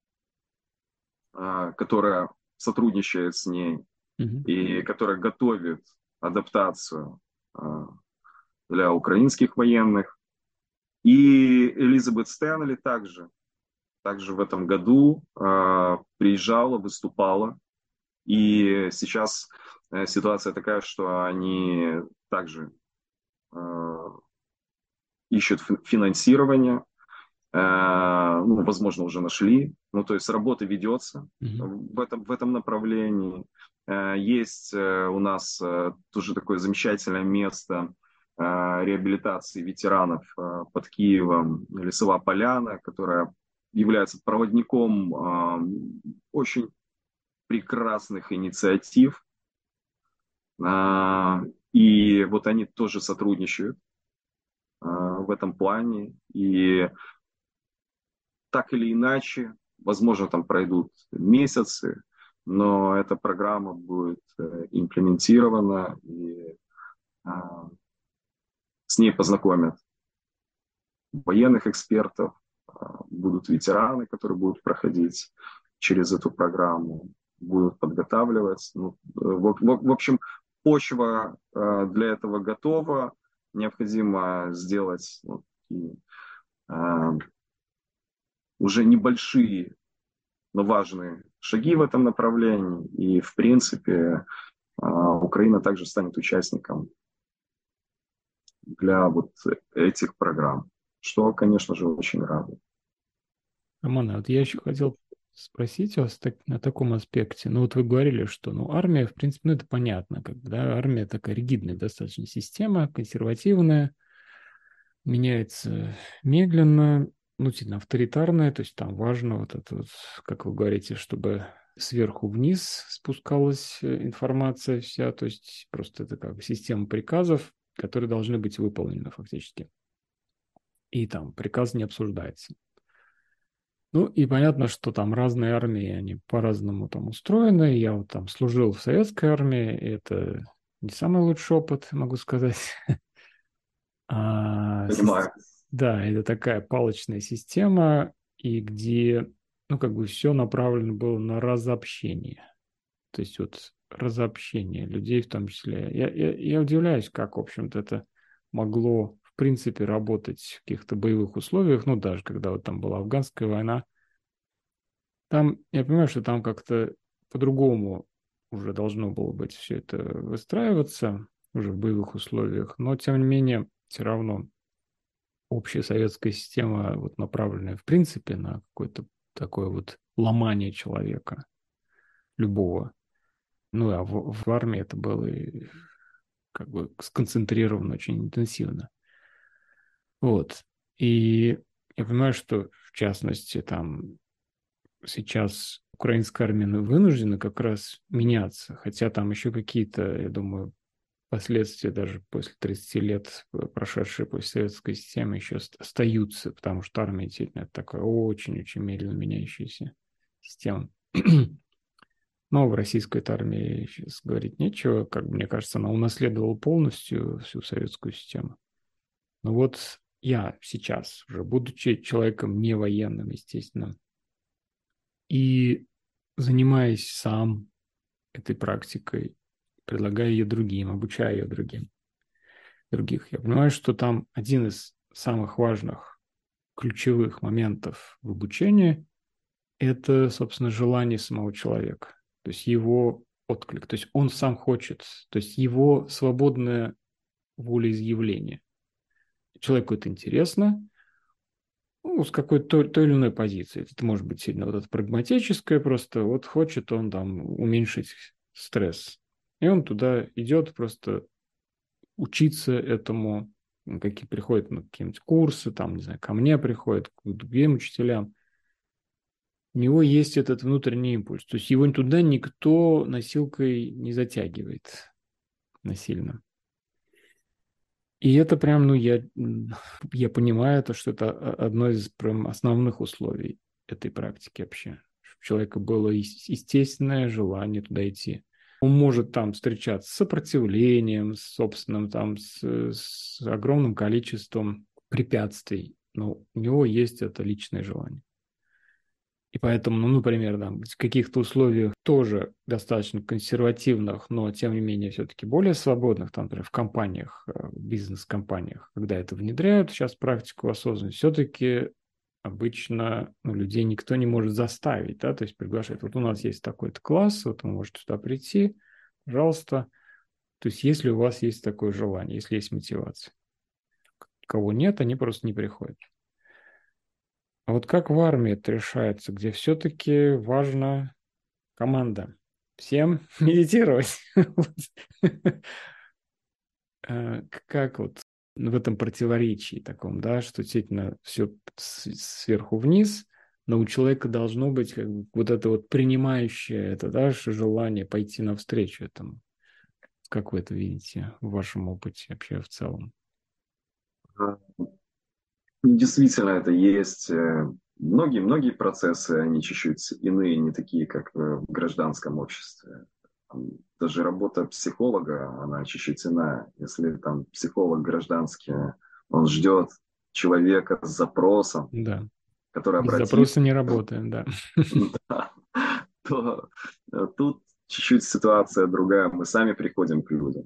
которая сотрудничает с ней mm-hmm. и которая готовит адаптацию для украинских военных. И Элизабет Стэнли также, также в этом году приезжала, выступала. И сейчас ситуация такая, что они также э, ищут финансирование, э, ну, возможно, уже нашли. Ну, то есть работа ведется mm-hmm. в, этом, в этом направлении. Э, есть э, у нас э, тоже такое замечательное место э, реабилитации ветеранов э, под Киевом, Лесовая Поляна, которая является проводником э, очень прекрасных инициатив. А, и вот они тоже сотрудничают а, в этом плане. И так или иначе, возможно, там пройдут месяцы, но эта программа будет э, имплементирована, и а, с ней познакомят военных экспертов, а, будут ветераны, которые будут проходить через эту программу, будут подготавливать. Ну, в, в, в общем, почва э, для этого готова. Необходимо сделать ну, такие, э, уже небольшие, но важные шаги в этом направлении. И, в принципе, э, Украина также станет участником для вот этих программ, что, конечно же, очень радует. Роман, а вот я еще хотел спросить вас так, на таком аспекте. Ну, вот вы говорили, что ну, армия, в принципе, ну, это понятно, как, да, армия такая ригидная достаточно система, консервативная, меняется медленно, ну, сильно авторитарная, то есть там важно вот это вот, как вы говорите, чтобы сверху вниз спускалась информация вся, то есть просто это как система приказов, которые должны быть выполнены фактически. И там приказ не обсуждается. Ну, и понятно, что там разные армии, они по-разному там устроены. Я вот там служил в советской армии, и это не самый лучший опыт, могу сказать. А, Понимаю. да, это такая палочная система, и где, ну, как бы все направлено было на разобщение. То есть вот разобщение людей в том числе. Я, я, я удивляюсь, как, в общем-то, это могло в принципе работать в каких-то боевых условиях, ну, даже когда вот там была афганская война. Там, я понимаю, что там как-то по-другому уже должно было быть все это выстраиваться, уже в боевых условиях, но, тем не менее, все равно общая советская система, вот направленная, в принципе, на какое-то такое вот ломание человека, любого. Ну, а в, в армии это было и как бы сконцентрировано очень интенсивно. Вот. И я понимаю, что, в частности, там сейчас украинская армия вынуждена как раз меняться, хотя там еще какие-то, я думаю, последствия даже после тридцати лет, прошедшие после советской системы, еще остаются, потому что армия действительно это такая очень-очень медленно меняющаяся система. Но в российской армии сейчас говорить нечего. Как мне кажется, она унаследовала полностью всю советскую систему. Но вот я сейчас, уже будучи человеком не военным, естественно, и занимаясь сам этой практикой, предлагаю ее другим, обучаю ее другим, других. Я понимаю, что там один из самых важных, ключевых моментов в обучении – это, собственно, желание самого человека, то есть его отклик, то есть он сам хочет, то есть его свободное волеизъявление. Человеку это интересно, ну, с какой-то той, той или иной позиции. Это может быть сильно вот это прагматическое, просто вот хочет он там уменьшить стресс. И он туда идет просто учиться этому, какие приходят на какие-нибудь курсы, там, не знаю, ко мне приходят, к другим учителям. У него есть этот внутренний импульс. То есть его туда никто носилкой не затягивает насильно. И это прям, ну, я, я понимаю, то, что это одно из прям основных условий этой практики вообще. Чтобы у человека было естественное желание туда идти. Он может там встречаться с сопротивлением, с собственным там, с, с огромным количеством препятствий, но у него есть это личное желание. И поэтому, ну, например, да, в каких-то условиях тоже достаточно консервативных, но тем не менее все-таки более свободных, там, например, в компаниях, в бизнес-компаниях, когда это внедряют сейчас практику осознанности, все-таки обычно ну, людей никто не может заставить, да, то есть приглашать. Вот у нас есть такой-то класс, вот вы можете туда прийти, пожалуйста. То есть если у вас есть такое желание, если есть мотивация. Кого нет, они просто не приходят. А вот как в армии это решается, где все-таки важна команда? Всем медитировать. Как вот в этом противоречии таком, да, что действительно все сверху вниз, но у человека должно быть как бы вот это вот принимающее это, да, желание пойти навстречу этому. Как вы это видите в вашем опыте вообще в целом? Действительно, это есть. Многие-многие процессы, они чуть-чуть иные, не такие, как в гражданском обществе. Даже работа психолога, она чуть-чуть иная. Если там психолог гражданский, он ждет человека с запросом, Да. который Без обратит, запроса не работаем, да. да, то тут чуть-чуть ситуация другая. Мы сами приходим к людям.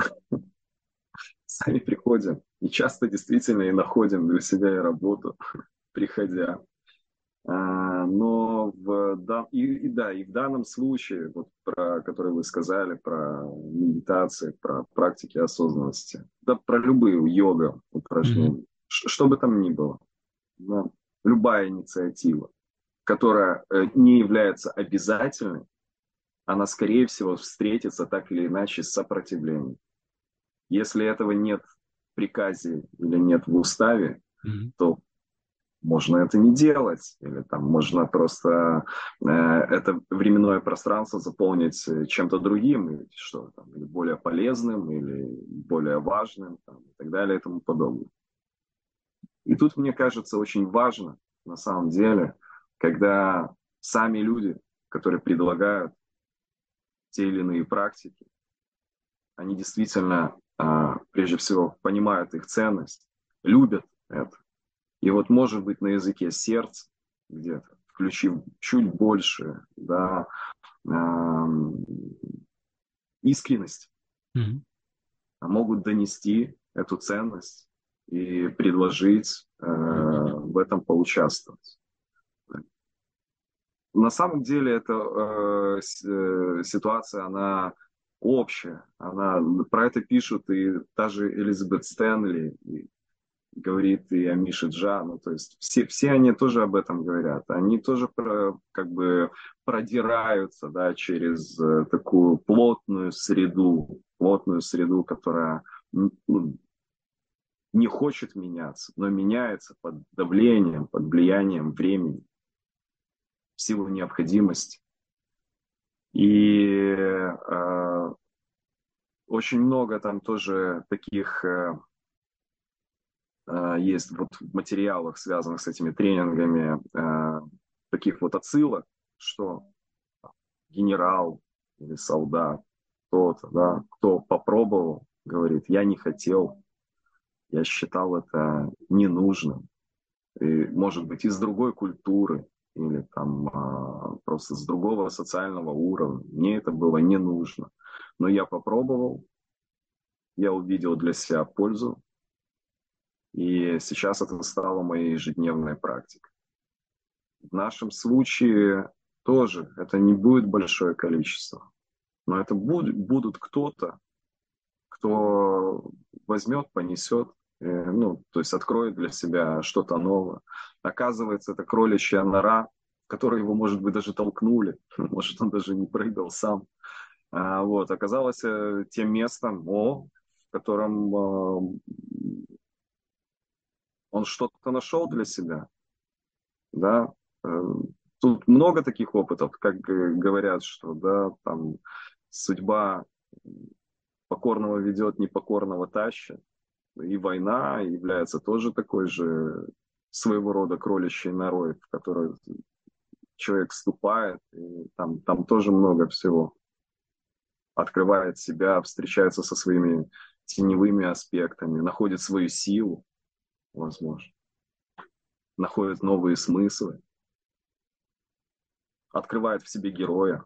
Сами приходим. И часто действительно и находим для себя и работу, приходя. А, но в, да, и, и да, и в данном случае, вот про который вы сказали, про медитации, про практики осознанности, да, про любые йога упражнения, Мгм. ш- что бы там ни было, да, любая инициатива, которая э, не является обязательной, она, скорее всего, встретится так или иначе с сопротивлением. Если этого нет в приказе или нет в уставе, Мгм. то можно это не делать, или там можно просто э, это временное пространство заполнить чем-то другим, или что там, или более полезным, или более важным, там, и так далее, и тому подобное. И тут, мне кажется, очень важно, на самом деле, когда сами люди, которые предлагают те или иные практики, они действительно, э, прежде всего, понимают их ценность, любят это. И вот, может быть, на языке сердца где-то, включив чуть больше, да, эм, искренность, Мгм. могут донести эту ценность и предложить э, в этом поучаствовать. На самом деле эта э, с- э, ситуация, она общая. Она, про это пишут и та же Элизабет Стэнли, и говорит и Амиши Джа, ну, то есть все, все они тоже об этом говорят. Они тоже про, как бы продираются, да, через э, такую плотную среду, плотную среду, которая ну, не хочет меняться, но меняется под давлением, под влиянием времени, в силу необходимости. И э, очень много там тоже таких э, э, есть вот в материалах, связанных с этими тренингами, э, таких вот отсылок, что генерал или солдат, кто-то, да, кто попробовал, говорит, я не хотел, я считал это ненужным. И, может быть, из другой культуры или там а, просто с другого социального уровня. Мне это было не нужно. Но я попробовал, я увидел для себя пользу, и сейчас это стало моей ежедневной практикой. В нашем случае тоже это не будет большое количество, но это будет, будут кто-то, кто возьмет, понесет, э, ну, то есть откроет для себя что-то новое. Оказывается, это кроличья нора, в которой его, может быть, даже толкнули, может, он даже не прыгал сам. А, вот, оказалось э, тем местом, о, в котором э, он что-то нашел для себя, да. Э, Тут много таких опытов, как э, говорят, что, да, там судьба покорного ведет, непокорного тащит. И война является тоже такой же своего рода кроличьей норой, в которую человек вступает, и там, там тоже много всего. Открывает себя, встречается со своими теневыми аспектами, находит свою силу, возможно, находит новые смыслы, открывает в себе героя.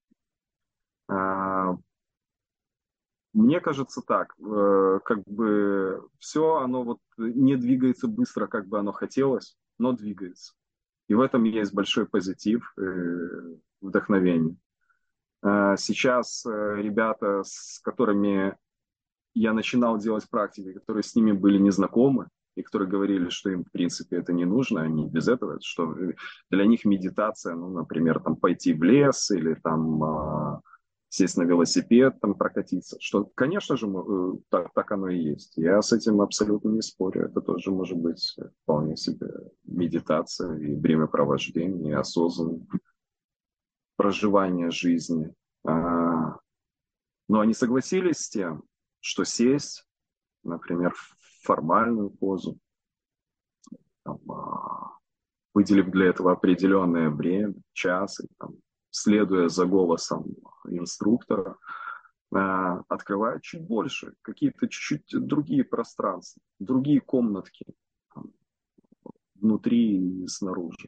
А, Мне кажется так, э, как бы все оно вот не двигается быстро, как бы оно хотелось, но двигается. И в этом есть большой позитив, э, вдохновение. А Сейчас э, ребята, с которыми я начинал делать практики, которые с ними были незнакомы, и которые говорили, что им, в принципе, это не нужно, они без этого, что для них медитация, ну, например, там пойти в лес или там а, сесть на велосипед, там прокатиться, что, конечно же, мо- э, так, так оно и есть. Я с этим абсолютно не спорю. Это тоже может быть вполне себе медитация и времяпровождение, и осознанное проживание жизни. А, Но они согласились с тем, что сесть, например, в формальную позу, там, а, выделив для этого определенное время, час, и, там, следуя за голосом инструктора, а, открывает чуть больше, какие-то чуть-чуть другие пространства, другие комнатки там, внутри и снаружи.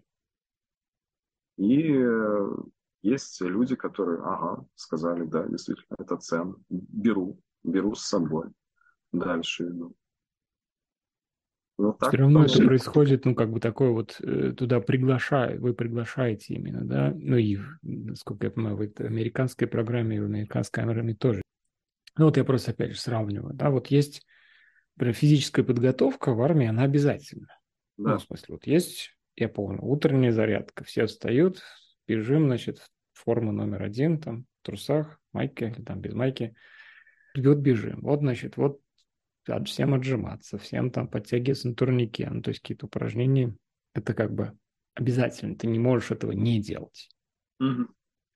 И э, есть люди, которые, ага, сказали, да, действительно, это ценно, беру, беру с собой, дальше иду. Ну Все так равно это вполне. происходит, ну, как бы такое вот, э, туда приглашают, вы приглашаете именно, да, ну, и, насколько я понимаю, в этой американской программе и в американской программе тоже. Ну, вот я просто, опять же, сравниваю, да, вот есть, например, физическая подготовка в армии, она обязательна. Ну, в Да. смысле, вот есть, я помню, утренняя зарядка, все встают, бежим, значит, форма номер один, там, в трусах, майке, или там без майки, вот бежим, вот, значит, вот от- всем отжиматься, всем там подтягиваться на турнике, ну, то есть какие-то упражнения, это как бы обязательно, ты не можешь этого не делать. Мгм.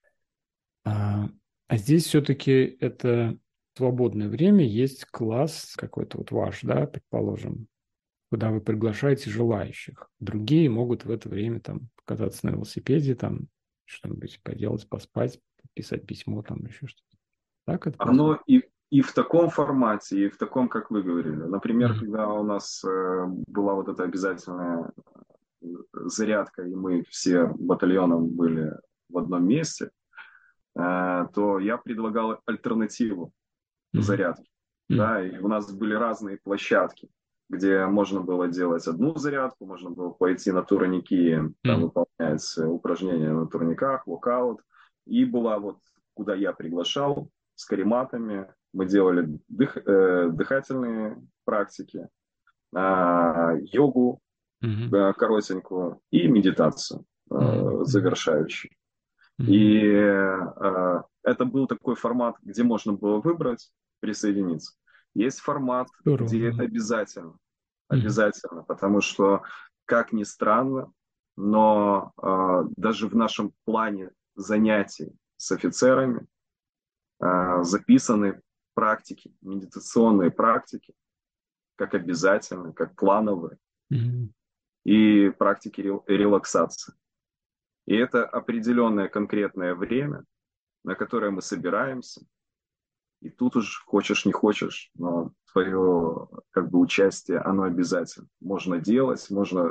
А, а здесь все-таки это свободное время, есть класс какой-то вот ваш, да, предположим, куда вы приглашаете желающих. Другие могут в это время там покататься на велосипеде, там что-нибудь поделать, поспать, писать письмо, там еще что-то. Так это происходит? Оно и, и в таком формате, и в таком, как вы говорили. Например, Мгм. когда у нас э, была вот эта обязательная э, зарядка, и мы все батальоном были в одном месте, э, то я предлагал альтернативу Мгм. зарядки. Мгм. Да, и у нас были разные площадки, где можно было делать одну зарядку, можно было пойти на турники, там Мгм. выполнять упражнения на турниках, воркаут. И была вот, куда я приглашал, с карематами. Мы делали дых, э, дыхательные практики, э, йогу Мгм. э, коротенькую и медитацию Мгм. э, Мгм. завершающую. Мгм. И э, это был такой формат, где можно было выбрать, присоединиться. Есть формат, Здорово, где это да. обязательно. Мгм. Обязательно, потому что, как ни странно, но э, даже в нашем плане занятий с офицерами э, записаны практики, медитационные практики, как обязательные, как плановые, Мгм. и практики релаксации. И это определенное конкретное время, на которое мы собираемся. И тут уж хочешь не хочешь, но твое как бы участие, оно обязательно. Можно делать, можно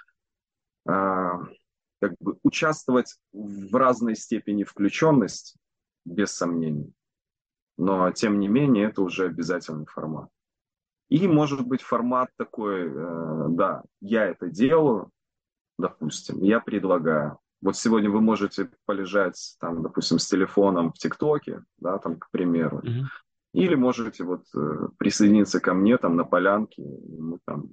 а, как бы участвовать в разной степени включенности, без сомнений. Но тем не менее это уже обязательный формат. И может быть формат такой, э, да, я это делаю, допустим, я предлагаю. Вот сегодня вы можете полежать, там, допустим, с телефоном в ТикТоке, да, там, к примеру, Мгм. или можете вот э, присоединиться ко мне там на полянке, и мы там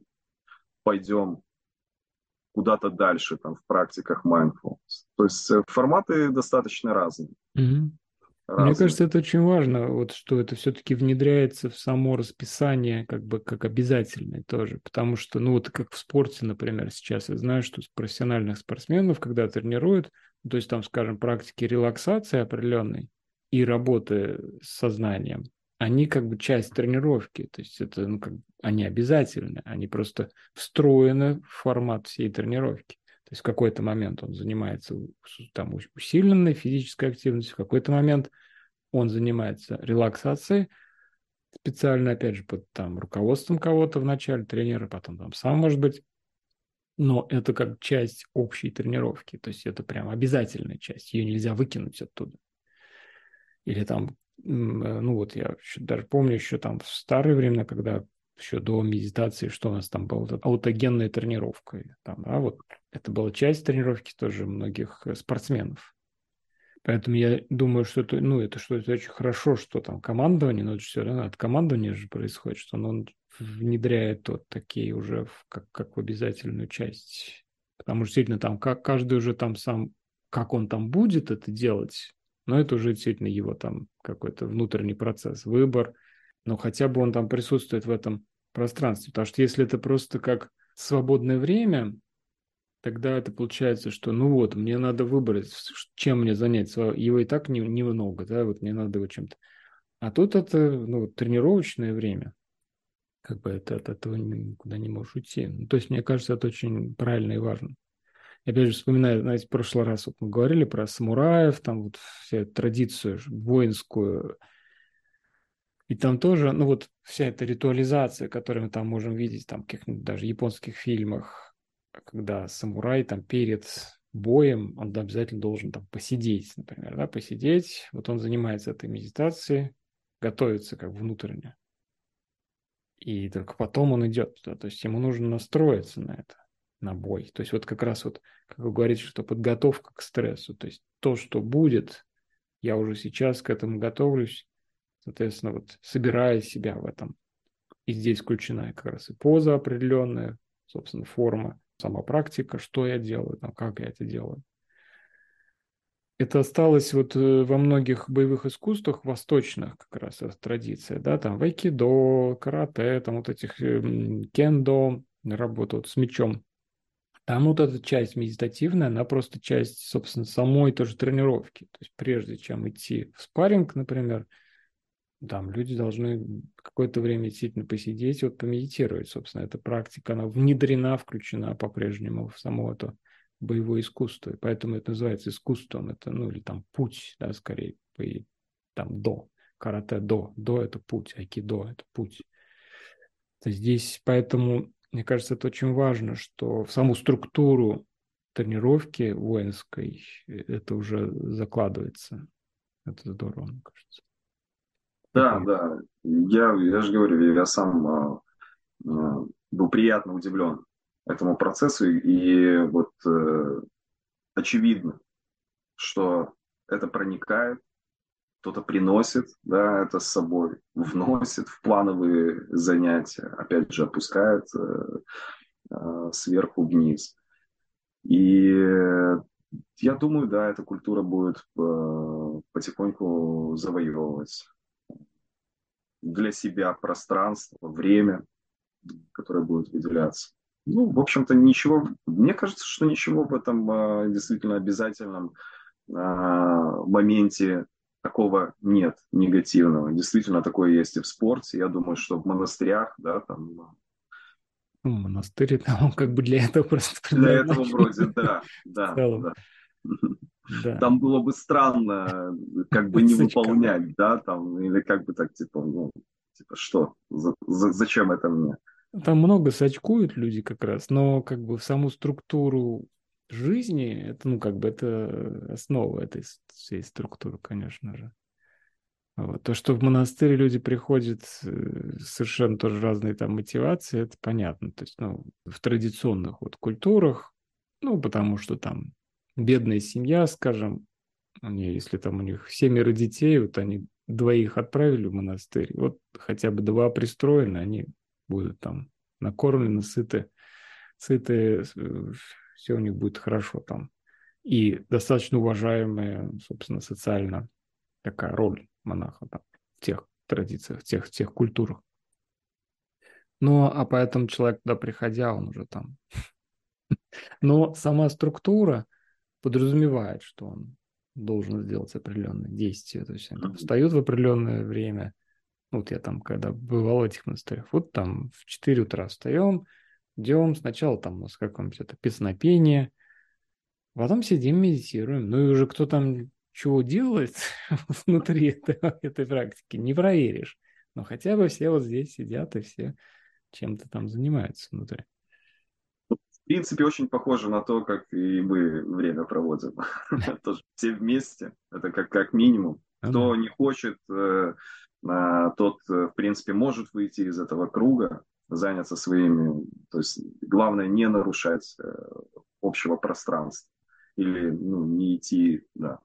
пойдем куда-то дальше там в практиках mindfulness. То есть э, форматы достаточно разные. Мгм. Мне разные. кажется, это очень важно, вот что это все-таки внедряется в само расписание, как бы как обязательное тоже, потому что, ну вот как в спорте, например, сейчас я знаю, что профессиональных спортсменов, когда тренируют, то есть там, скажем, практики релаксации определенной и работы с сознанием, они как бы часть тренировки, то есть это, ну, как, они обязательны, они просто встроены в формат всей тренировки. То есть в какой-то момент он занимается там усиленной физической активностью, в какой-то момент он занимается релаксацией, специально, опять же, под там, руководством кого-то в начале, тренера, потом там сам, может быть, но это как часть общей тренировки, то есть это прям обязательная часть, ее нельзя выкинуть оттуда. Или там, ну вот я еще даже помню еще там в старые времена, когда еще до медитации, что у нас там было, аутогенная тренировка, там, да, вот это была часть тренировки тоже многих спортсменов. Поэтому я думаю, что это, ну, это что это очень хорошо, что там командование, но это все равно от командования же происходит, что он, он внедряет вот такие уже в, как, как в обязательную часть. Потому что действительно там как, каждый уже там сам, как он там будет это делать, но это уже действительно его там какой-то внутренний процесс, выбор, но хотя бы он там присутствует в этом пространстве. Потому что если это просто как свободное время, тогда это получается, что ну вот, мне надо выбрать, чем мне занять. Его и так не, немного, да, вот мне надо его чем-то. А тут это ну, тренировочное время. Как бы это, от этого никуда не можешь уйти. Ну, то есть, мне кажется, это очень правильно и важно. Я опять же вспоминаю, знаете, в прошлый раз вот мы говорили про самураев, там вот вся эта традицию воинскую, и там тоже, ну вот вся эта ритуализация, которую мы там можем видеть, там в каких-нибудь даже японских фильмах, когда самурай там перед боем, он обязательно должен там посидеть, например, да, посидеть, вот он занимается этой медитацией, готовится как внутренне, и только потом он идет туда, то есть ему нужно настроиться на это, на бой. То есть вот как раз вот, как вы говорите, что подготовка к стрессу, то есть то, что будет, я уже сейчас к этому готовлюсь, соответственно, вот собирая себя в этом. И здесь включена как раз и поза определенная, собственно, форма, сама практика, что я делаю, там, как я это делаю. Это осталось вот э, во многих боевых искусствах восточных как раз эта традиция, да, там в айкидо, карате, там вот этих эм, кендо, работа вот с мечом. Там вот эта часть медитативная, она просто часть, собственно, самой тоже тренировки. То есть прежде чем идти в спарринг, например, там люди должны какое-то время действительно посидеть, вот помедитировать, собственно. Эта практика, она внедрена, включена по-прежнему в само это боевое искусство. И поэтому это называется искусством. Это, ну, или там путь, да, скорее, и там до. Карате до. До – это путь, айкидо – это путь. То есть здесь поэтому, мне кажется, это очень важно, что в саму структуру тренировки воинской это уже закладывается. Это здорово, мне кажется. Как Да, вам? да. Я, я же говорю, я сам а, а, был приятно удивлен этому процессу. И, и вот э, очевидно, что это проникает, кто-то приносит, да, это с собой, вносит в плановые занятия, опять же, опускает э, э, сверху вниз. И э, я думаю, да, эта культура будет э, потихоньку завоевывать для себя пространство, время, которое будет выделяться. Ну, в общем-то, ничего, мне кажется, что ничего в этом э, действительно обязательном э, моменте такого нет негативного. Действительно, такое есть и в спорте. Я думаю, что в монастырях, да, там Ну, монастырь, там, он как бы для этого просто для этого предназначен. вроде, да, В да, целом, да. да. Там было бы странно как бы не Сачковать. выполнять, да, там, или как бы так, типа, ну, типа, что, За- за- зачем это мне? Там много сачкуют люди как раз, но как бы в саму структуру жизни, это, ну, как бы это основа этой с- всей структуры, конечно же. Вот. То, что в монастырь люди приходят э, совершенно тоже разные там мотивации, это понятно. То есть, ну, в традиционных вот культурах, ну, потому что там бедная семья, скажем, они, если там у них семеро детей, вот они двоих отправили в монастырь, вот хотя бы два пристроены, они будут там накормлены, сыты, сыты, все у них будет хорошо там. И достаточно уважаемая, собственно, социально такая роль монаха там, в тех традициях, в тех, в тех культурах. Ну, а поэтому человек туда приходя, он уже там. Но сама структура подразумевает, что он должен сделать определенные действия. То есть они там Мгм. встают в определенное время. Вот я там, когда бывал в этих монастырях, вот там в четыре утра встаем, идем, сначала там у нас какое-нибудь это песнопение, потом сидим, медитируем. Ну и уже кто там чего делает внутри этой, этой практики, не проверишь. Но хотя бы все вот здесь сидят и все чем-то там занимаются внутри. В принципе, очень похоже на то, как и мы время проводим. Тоже все вместе, это как, как минимум. Ну да. Кто не хочет, э, а, тот, э, в принципе, может выйти из этого круга, заняться своими. То есть главное не нарушать э, общего пространства или ну, не идти, да,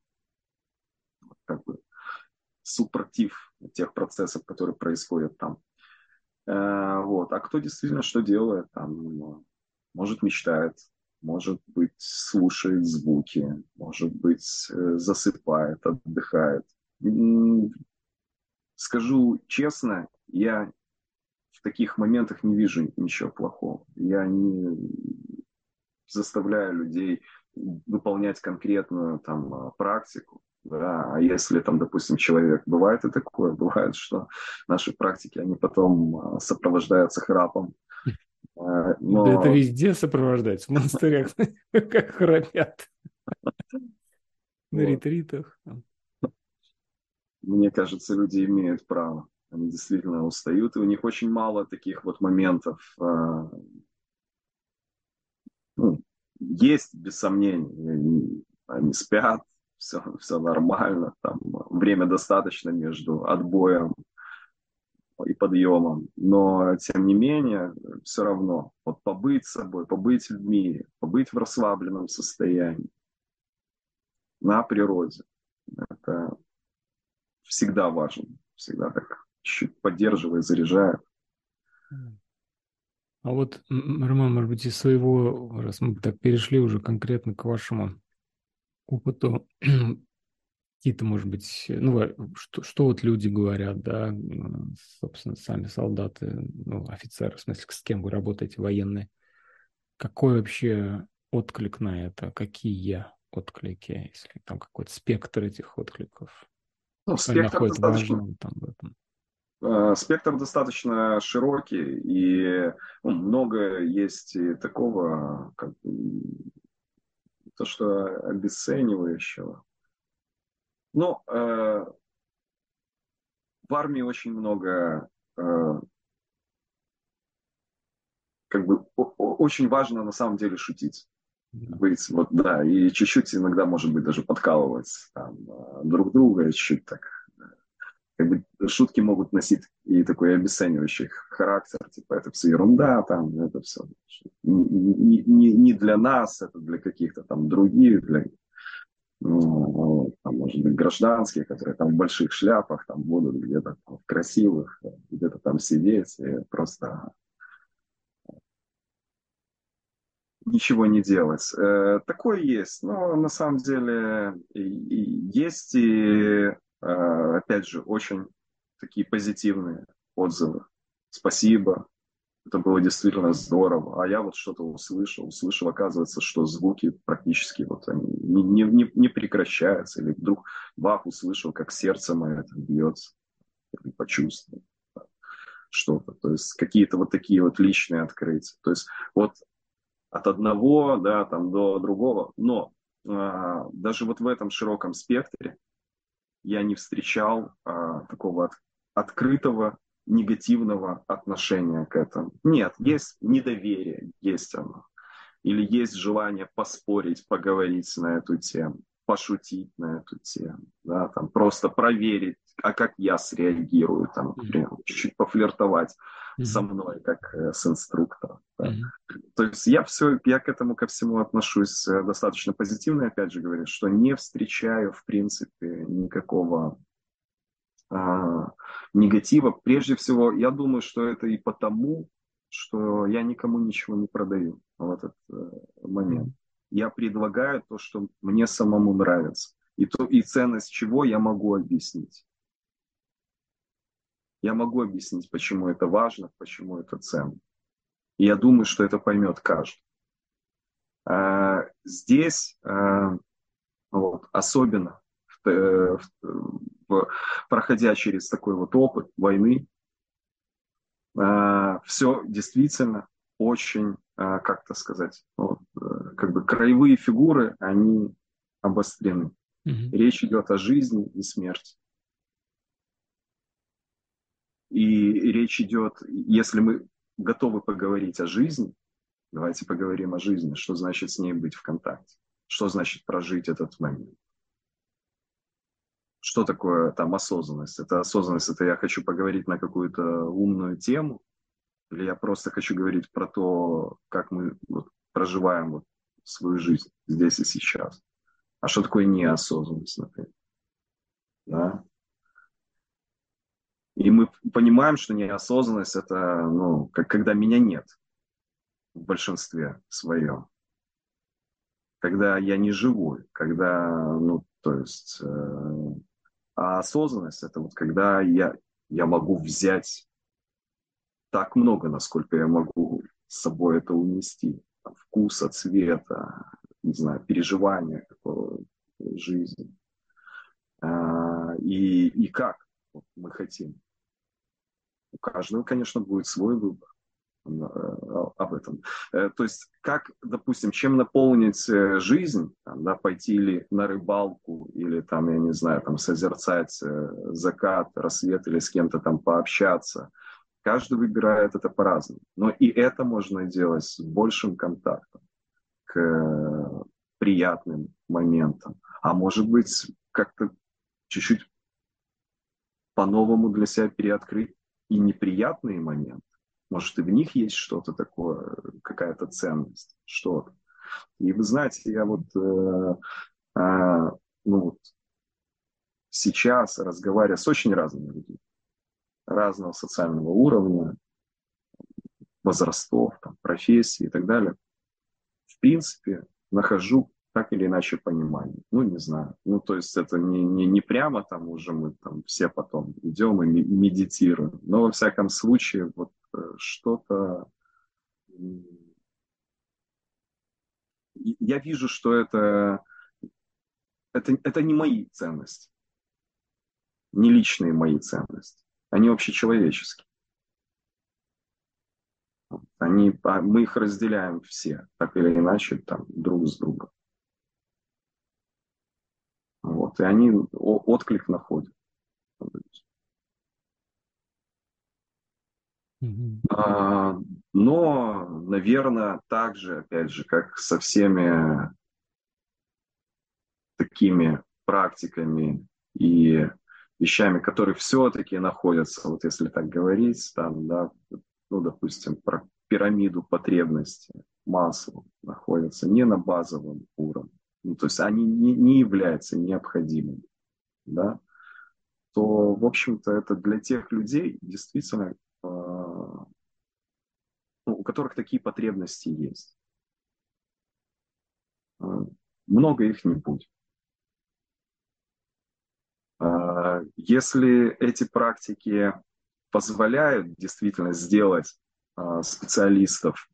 как бы супротив тех процессов, которые происходят там. Э, вот. А кто действительно что делает? Там, ну, может, мечтает, может быть, слушает звуки, может быть, э, засыпает, отдыхает. М, Скажу честно, я в таких моментах не вижу ничего плохого. Я не заставляю людей выполнять конкретную там а, практику. Да, а если там, допустим, человек, бывает и такое, бывает, что наши практики, они потом а, сопровождаются храпом. А, Да это но везде сопровождается. В монастырях как храпят. На вот, ретритах. Там. мне кажется, люди имеют право. Они действительно устают, и у них очень мало таких вот моментов. а, ну, есть, без сомнений, они, они спят, все, все нормально, там время достаточно между отбоем и подъемом, но тем не менее, все равно, вот побыть собой, побыть в мире, побыть в расслабленном состоянии, на природе, это всегда важно, всегда так чуть поддерживает, заряжает. А вот, м, Роман, может быть, из своего, раз мы так перешли уже конкретно к вашему опыту, какие-то, может быть, ну, во- что, что вот люди говорят, да, м, собственно, сами солдаты, ну, офицеры, в смысле, с кем вы работаете, военные, какой вообще отклик на это, какие отклики, если там какой-то спектр этих откликов, Ну, что они спектр находят достаточно, важным там в этом? э, спектр достаточно широкий, и ну, много есть и такого, как бы, то, что обесценивающего. Но э, в армии очень много, э, как бы, о- о- очень важно на самом деле шутить. Да. Быть, вот, да, и чуть-чуть иногда, может быть, даже подкалывать там, э, друг друга, чуть-чуть так, как бы, шутки могут носить и такой обесценивающий характер, типа, это все ерунда, там, это все не, не, не для нас, это для каких-то там других, для, ну, вот, там, может быть, гражданские, которые там в больших шляпах, там, будут где-то там, в красивых, где-то там сидеть и просто ничего не делать. Э, такое есть, но на самом деле и- и есть и, э, опять же, очень такие позитивные отзывы. Спасибо. Это было действительно здорово. А я вот что-то услышал, услышал, оказывается, что звуки практически вот они не, не, не, не прекращаются. Или вдруг бах, услышал, как сердце мое там бьется, или почувствовал что-то. То есть какие-то вот такие вот личные открытия. То есть вот от одного, да, там до другого. Но а, даже вот в этом широком спектре я не встречал а, такого от, открытого негативного отношения к этому. Нет, есть недоверие, есть оно. Или есть желание поспорить, поговорить на эту тему, пошутить на эту тему, да, там просто проверить, а как я среагирую, там, например, чуть-чуть пофлиртовать со Мгм. мной, как э, с инструктором. Да. Мгм. То есть я все, я к этому ко всему отношусь э, достаточно позитивно, опять же говорю, что не встречаю в принципе никакого а, негатива. Прежде всего, я думаю, что это и потому, что я никому ничего не продаю в этот э, момент. Мгм. Я предлагаю то, что мне самому нравится. И, то, и ценность чего я могу объяснить. Я могу объяснить, почему это важно, почему это ценно. И я думаю, что это поймет каждый. А, здесь, а, вот, особенно в, в, в, проходя через такой вот опыт войны, все действительно очень, а, как-то сказать, вот, э, как бы краевые фигуры, они обострены. Мгм. Речь идет о жизни и смерти. И речь идет, если мы готовы поговорить о жизни, давайте поговорим о жизни, что значит с ней быть в контакте, что значит прожить этот момент. Что такое там осознанность? Это осознанность, это я хочу поговорить на какую-то умную тему, или я просто хочу говорить про то, как мы вот, проживаем вот, свою жизнь здесь и сейчас. А что такое неосознанность, например? Да? И мы понимаем, что неосознанность это, ну, как когда меня нет в большинстве своем. Когда я не живой, когда, ну, то есть, э, а осознанность это вот когда я, я могу взять так много, насколько я могу с собой это унести. Там, вкуса, цвета, не знаю, переживания какого жизни. А, и, и как вот мы хотим. У каждого, конечно, будет свой выбор об этом. То есть, как, допустим, чем наполнить жизнь, там, да, пойти или на рыбалку, или там, я не знаю, там, созерцать закат, рассвет, или с кем-то там пообщаться. Каждый выбирает это по-разному. Но и это можно делать с большим контактом к приятным моментам. А может быть, как-то чуть-чуть по-новому для себя переоткрыть и неприятные моменты. Может, и в них есть что-то такое, какая-то ценность, что-то. И вы знаете, я вот, э, э, ну вот сейчас, разговаривая с очень разными людьми, разного социального уровня, возрастов, там, профессий и так далее, в принципе, нахожу так или иначе понимание. Ну, не знаю. Ну, то есть это не, не, не прямо там уже мы там все потом идем и медитируем. Но во всяком случае, вот э, что-то... Я вижу, что это, это, это не мои ценности, не личные мои ценности. Они общечеловеческие. Они, а мы их разделяем все, так или иначе, там, друг с другом. Вот, и они отклик находят. Мгм. А, но, наверное, так же, опять же, как со всеми такими практиками и вещами, которые все-таки находятся, вот если так говорить, там, да, ну, допустим, про пирамиду потребностей Маслоу находятся не на базовом уровне, ну, то есть они не, не являются необходимыми, да, то, в общем-то, это для тех людей действительно, э, ну, у которых такие потребности есть. Э, много их не будет. Э, если эти практики позволяют действительно сделать а, специалистов,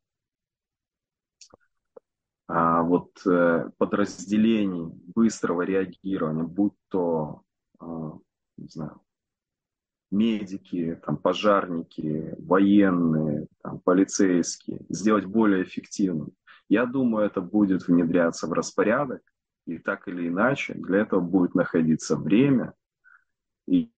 а, вот э, подразделений быстрого реагирования, будь то, а, не знаю, медики, там, пожарники, военные, там, полицейские, сделать более эффективным. Я думаю, это будет внедряться в распорядок, и так или иначе для этого будет находиться время, и,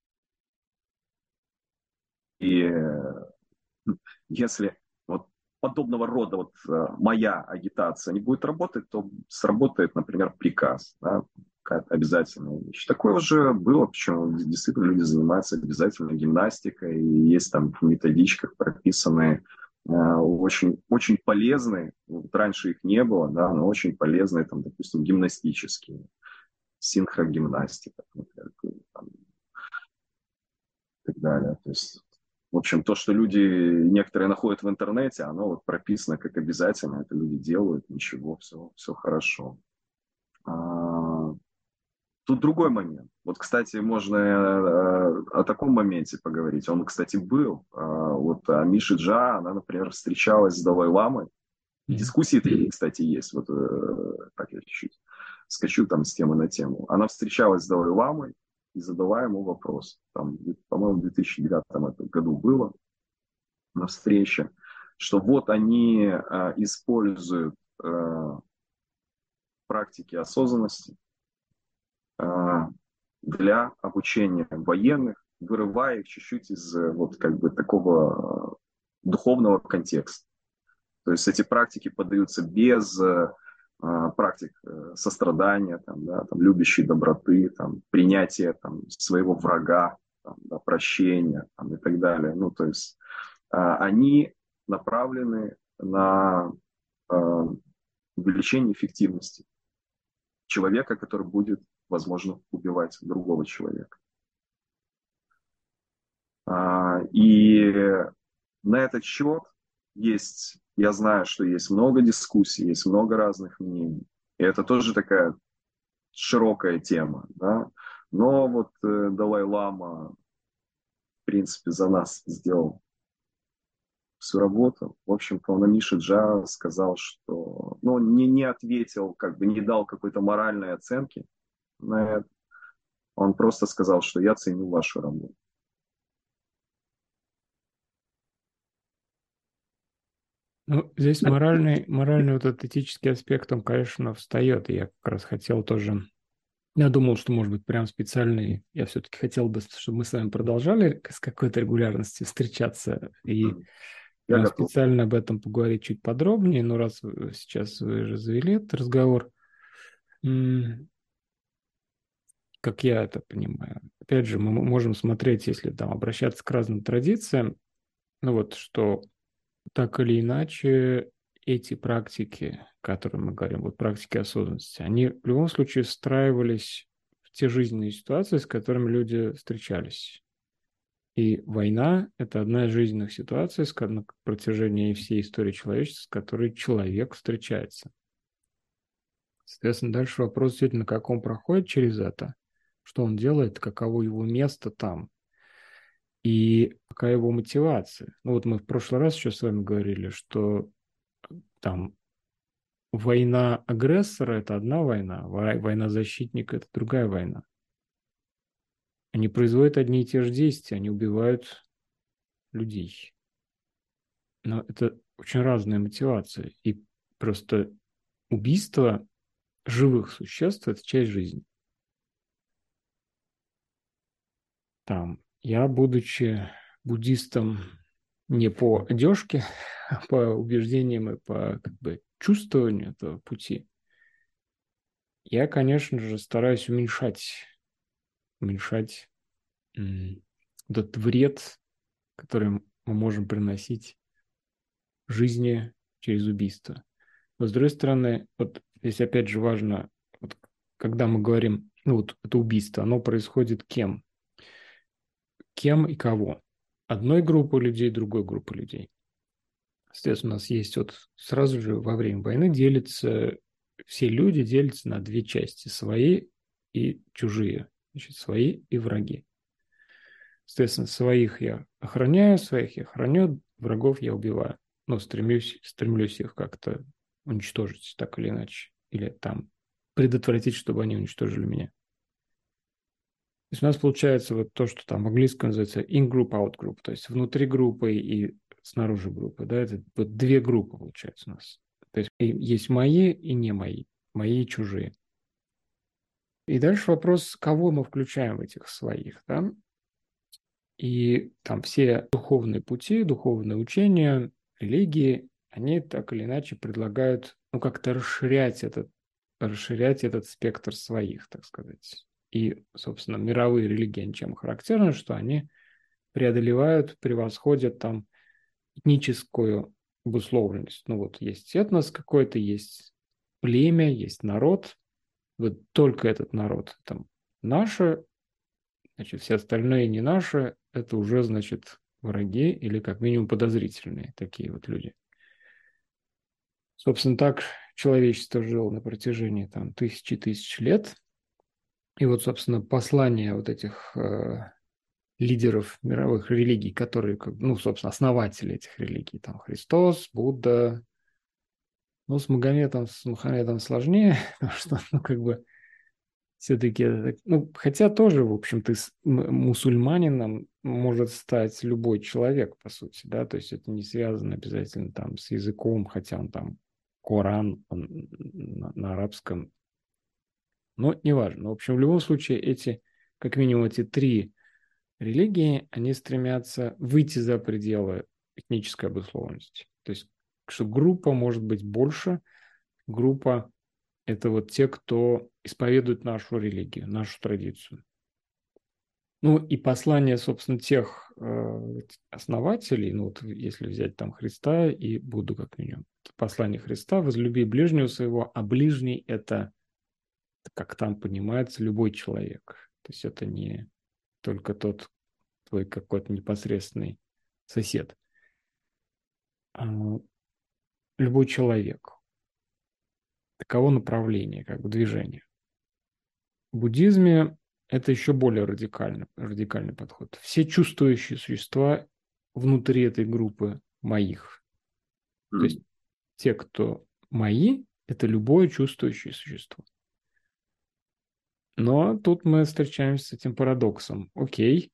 и э, если вот подобного рода вот э, моя агитация не будет работать, то сработает, например, приказ, да, какая-то обязательная вещь. Такое уже было, причем действительно люди занимаются обязательно гимнастикой, и есть там в методичках прописанные э, очень, очень полезные, вот раньше их не было, да, но очень полезные, там, допустим, гимнастические, синхрогимнастика, например, там, и так далее. То есть, в общем, то, что люди некоторые находят в интернете, оно вот прописано как обязательно, это люди делают, ничего, все, все хорошо. А, тут другой момент. Вот, кстати, можно э, о таком моменте поговорить. Он, кстати, был. А, вот а Миши Джа, она, например, встречалась с Далай-ламой. И Мгм. дискуссии такие, кстати, есть. Вот э, так я чуть-чуть скачу там с темы на тему. Она встречалась с Далай-ламой и задала ему вопрос. Там, по-моему, в две тысячи девятом году было на встрече, что вот они э, используют э, практики осознанности э, для обучения военных, вырывая их чуть-чуть из э, вот как бы такого э, духовного контекста. То есть эти практики подаются без э, практик э, сострадания, там, да, там, любящей доброты, там, принятия там, своего врага, там, да, прощения там, и так далее. Ну, то есть э, они направлены на э, увеличение эффективности человека, который будет, возможно, убивать другого человека. А, и на этот счет есть, я знаю, что есть много дискуссий, есть много разных мнений. И это тоже такая широкая тема, да. Но вот э, Далай-лама, в принципе, за нас сделал всю работу. В общем-то, он Амиши Джа сказал, что... Ну, он не, не ответил, как бы не дал какой-то моральной оценки на это. Он просто сказал, что я ценю вашу работу. Ну, здесь моральный, моральный вот этот этический аспект, он, конечно, встает. И я как раз хотел тоже... Я думал, что, может быть, прям специальный... Я все-таки хотел бы, чтобы мы с вами продолжали с какой-то регулярностью встречаться и Я прям готов. специально об этом поговорить чуть подробнее. Но раз вы- сейчас вы же завели этот разговор, м, как я это понимаю, опять же, мы м- можем смотреть, если там обращаться к разным традициям, ну вот, что так или иначе эти практики, о которых мы говорим, вот практики осознанности, они в любом случае встраивались в те жизненные ситуации, с которыми люди встречались. И война — это одна из жизненных ситуаций с ко- на протяжении всей истории человечества, с которой человек встречается. Соответственно, дальше вопрос действительно, как он проходит через это, что он делает, каково его место там, и какая его мотивация. Ну вот мы в прошлый раз еще с вами говорили, что там война агрессора — это одна война, война защитника — это другая война. Они производят одни и те же действия, они убивают людей. Но это очень разные мотивации. И просто убийство живых существ — это часть жизни. Там, я, будучи буддистом не по одежке, а по убеждениям и по как бы чувствованию этого пути, я, конечно же, стараюсь уменьшать, уменьшать м, этот вред, который мы можем приносить жизни через убийство. Но с другой стороны, вот здесь опять же важно, вот, когда мы говорим, ну вот это убийство, оно происходит кем? Кем и кого? Одной группы людей, другой группы людей. Соответственно, у нас есть вот сразу же во время войны делятся, все люди делятся на две части, свои и чужие, значит, свои и враги. Соответственно, своих я охраняю, своих я храню, врагов я убиваю. Ну, стремлюсь, стремлюсь их как-то уничтожить так или иначе. Или там предотвратить, чтобы они уничтожили меня. То есть у нас получается вот то, что там в английском называется in-group, out-group, то есть внутри группы и снаружи группы, да, это вот две группы получается у нас. То есть есть мои и не мои, мои и чужие. И дальше вопрос, кого мы включаем в этих своих, да? И там все духовные пути, духовные учения, религии, они так или иначе предлагают, ну, как-то расширять этот, расширять этот спектр своих, так сказать. И, собственно, мировые религии, они чем характерны, что они преодолевают, превосходят там этническую обусловленность. Ну, вот есть этнос какой-то, есть племя, есть народ. Вот только этот народ там наше, значит, все остальные не наши, это уже, значит, враги или как минимум подозрительные такие вот люди. Собственно, так человечество жило на протяжении там тысячи тысяч лет. И вот, собственно, послание вот этих э, лидеров мировых религий, которые, как, ну, собственно, основатели этих религий, там Христос, Будда, ну, с Магометом, с Мухаммедом сложнее, потому что, ну, как бы, все-таки, ну, хотя тоже, в общем-то, мусульманином может стать любой человек, по сути, да, то есть это не связано обязательно там с языком, хотя он там Коран он на, на арабском, но неважно. В общем, в любом случае эти, как минимум эти три религии, они стремятся выйти за пределы этнической обусловленности. То есть, что группа может быть больше, группа это вот те, кто исповедует нашу религию, нашу традицию. Ну и послание, собственно, тех э, основателей, ну вот если взять там Христа и Будду как минимум, послание Христа: возлюби ближнего своего, а ближний это, как там понимается, любой человек. То есть это не только тот твой какой-то непосредственный сосед, а любой человек. Таково направление, как бы движение. В буддизме это еще более радикальный, радикальный подход. Все чувствующие существа внутри этой группы моих. То есть те, кто мои, это любое чувствующее существо. Но тут мы встречаемся с этим парадоксом. Окей,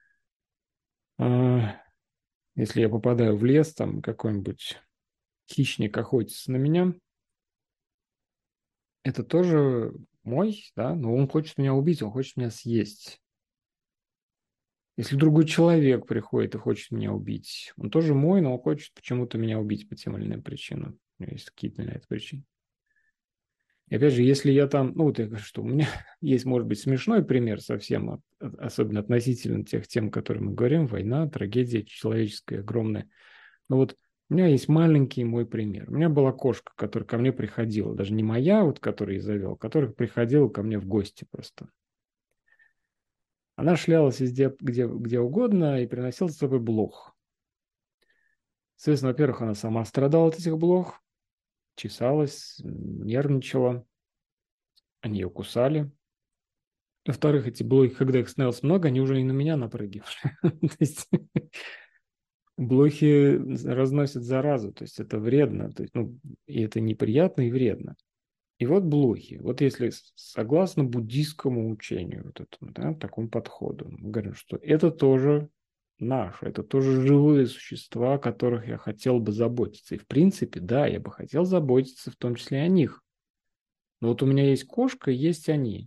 если я попадаю в лес, там какой-нибудь хищник охотится на меня, это тоже мой, да, но он хочет меня убить, он хочет меня съесть. Если другой человек приходит и хочет меня убить, он тоже мой, но он хочет почему-то меня убить по тем или иным причинам. У меня есть какие-то на это причины. И опять же, если я там, ну вот я говорю, что у меня есть, может быть, смешной пример совсем, особенно относительно тех тем, о которых мы говорим, война, трагедия человеческая огромная. Но вот у меня есть маленький мой пример. У меня была кошка, которая ко мне приходила, даже не моя, вот, которую я завел, которая приходила ко мне в гости просто. Она шлялась везде, где, где угодно и приносила с собой блох. Соответственно, во-первых, она сама страдала от этих блох, чесалась, нервничала, они ее кусали. Во-вторых, эти блохи, когда их становилось много, они уже и на меня напрыгивали. То есть блохи разносят заразу, то есть это вредно, то есть, ну, и это неприятно и вредно. И вот блохи. Вот если согласно буддийскому учению, вот этому, да, такому подходу, мы говорим, что это тоже наше, это тоже живые существа, о которых я хотел бы заботиться. И в принципе, да, я бы хотел заботиться в том числе и о них. Но вот у меня есть кошка, есть они.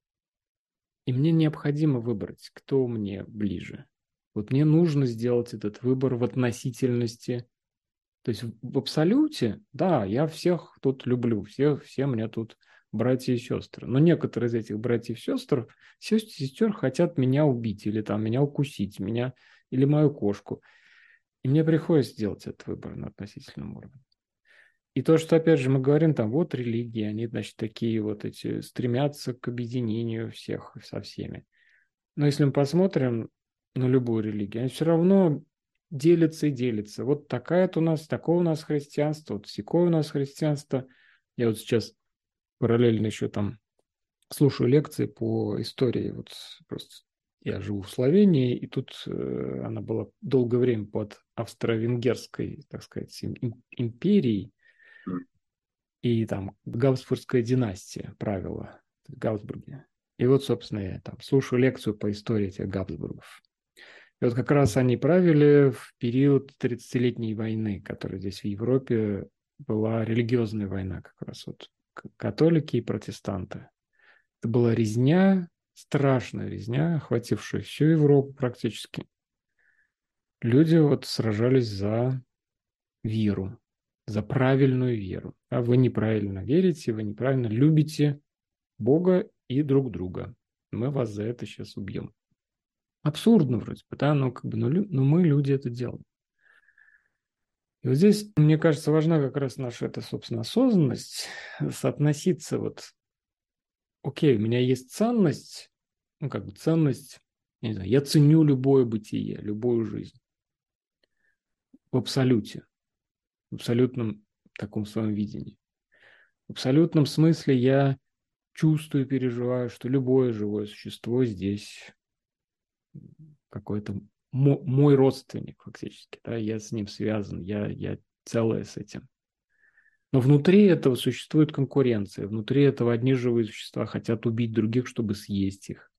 И мне необходимо выбрать, кто мне ближе. Вот мне нужно сделать этот выбор в относительности. То есть в абсолюте, да, я всех тут люблю, все, все мне тут братья и сестры. Но некоторые из этих братьев и сестр, сестер, сестер хотят меня убить или там меня укусить, меня или мою кошку. И мне приходится делать этот выбор на относительном уровне. И то, что, опять же, мы говорим, там, вот религии, они, значит, такие вот эти, стремятся к объединению всех со всеми. Но если мы посмотрим на любую религию, они все равно делятся и делятся. Вот такая-то у нас, такое у нас христианство, вот сякое у нас христианство. Я вот сейчас параллельно еще там слушаю лекции по истории, вот просто Я живу в Словении, и тут э, она была долгое время под австро-венгерской, так сказать, им- империей, М. и там Габсбургская династия правила в Габсбурге. И вот, собственно, я там слушаю лекцию по истории этих Габсбургов. И вот как раз они правили в период тридцатилетней войны, которая здесь в Европе была религиозная война, как раз вот католики и протестанты. Это была резня, страшная резня, охватившая всю Европу практически. Люди вот сражались за веру, за правильную веру. А вы неправильно верите, вы неправильно любите Бога и друг друга. Мы вас за это сейчас убьем. Абсурдно вроде бы, да, но, как бы, но, но мы, люди, это делаем. И вот здесь, мне кажется, важна как раз наша, эта, собственно, осознанность, соотноситься вот, окей, у меня есть ценность, ну, как бы ценность, я не знаю, я ценю любое бытие, любую жизнь в абсолюте, в абсолютном таком своем видении. В абсолютном смысле я чувствую, переживаю, что любое живое существо здесь какой-то мой родственник фактически, да, я с ним связан, я, я целое с этим. Но внутри этого существует конкуренция, внутри этого одни живые существа хотят убить других, чтобы съесть их.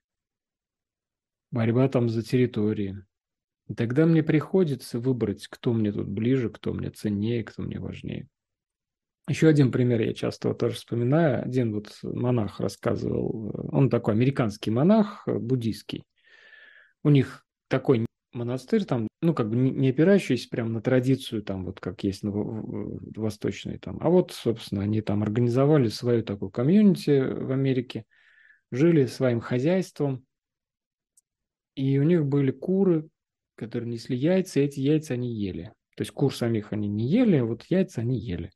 Борьба там за территории. И тогда мне приходится выбрать, кто мне тут ближе, кто мне ценнее, кто мне важнее. Еще один пример я часто вот тоже вспоминаю. Один вот монах рассказывал, он такой американский монах, буддийский. У них такой монастырь там, ну, как бы не опирающийся прямо на традицию, там, вот как есть на восточной там, а вот, собственно, они там организовали свою такую комьюнити в Америке, жили своим хозяйством, и у них были куры, которые несли яйца, и эти яйца они ели. То есть кур самих они не ели, а вот яйца они ели.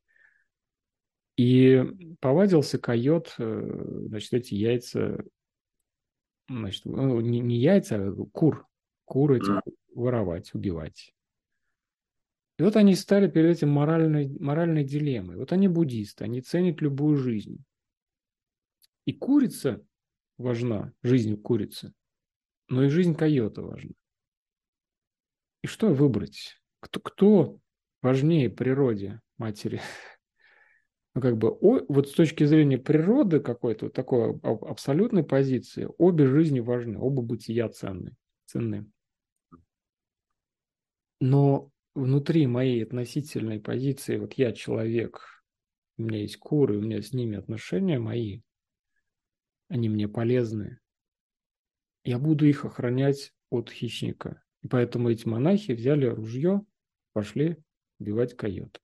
И повадился койот, э, значит, эти яйца, значит, ну, не, не яйца, а кур, кур этих М. воровать, убивать. И вот они стали перед этим моральной, моральной дилеммой. Вот они буддисты, они ценят любую жизнь. И курица важна, жизнь курицы, но и жизнь койота важна. И что выбрать? Кто, кто важнее природе матери? Ну, как бы, о, вот с точки зрения природы какой-то, вот такой аб- абсолютной позиции, обе жизни важны, оба бытия ценны, ценны. Но внутри моей относительной позиции, вот я человек, у меня есть куры, у меня с ними отношения мои, они мне полезны, я буду их охранять от хищника. И поэтому эти монахи взяли ружье, пошли убивать койота.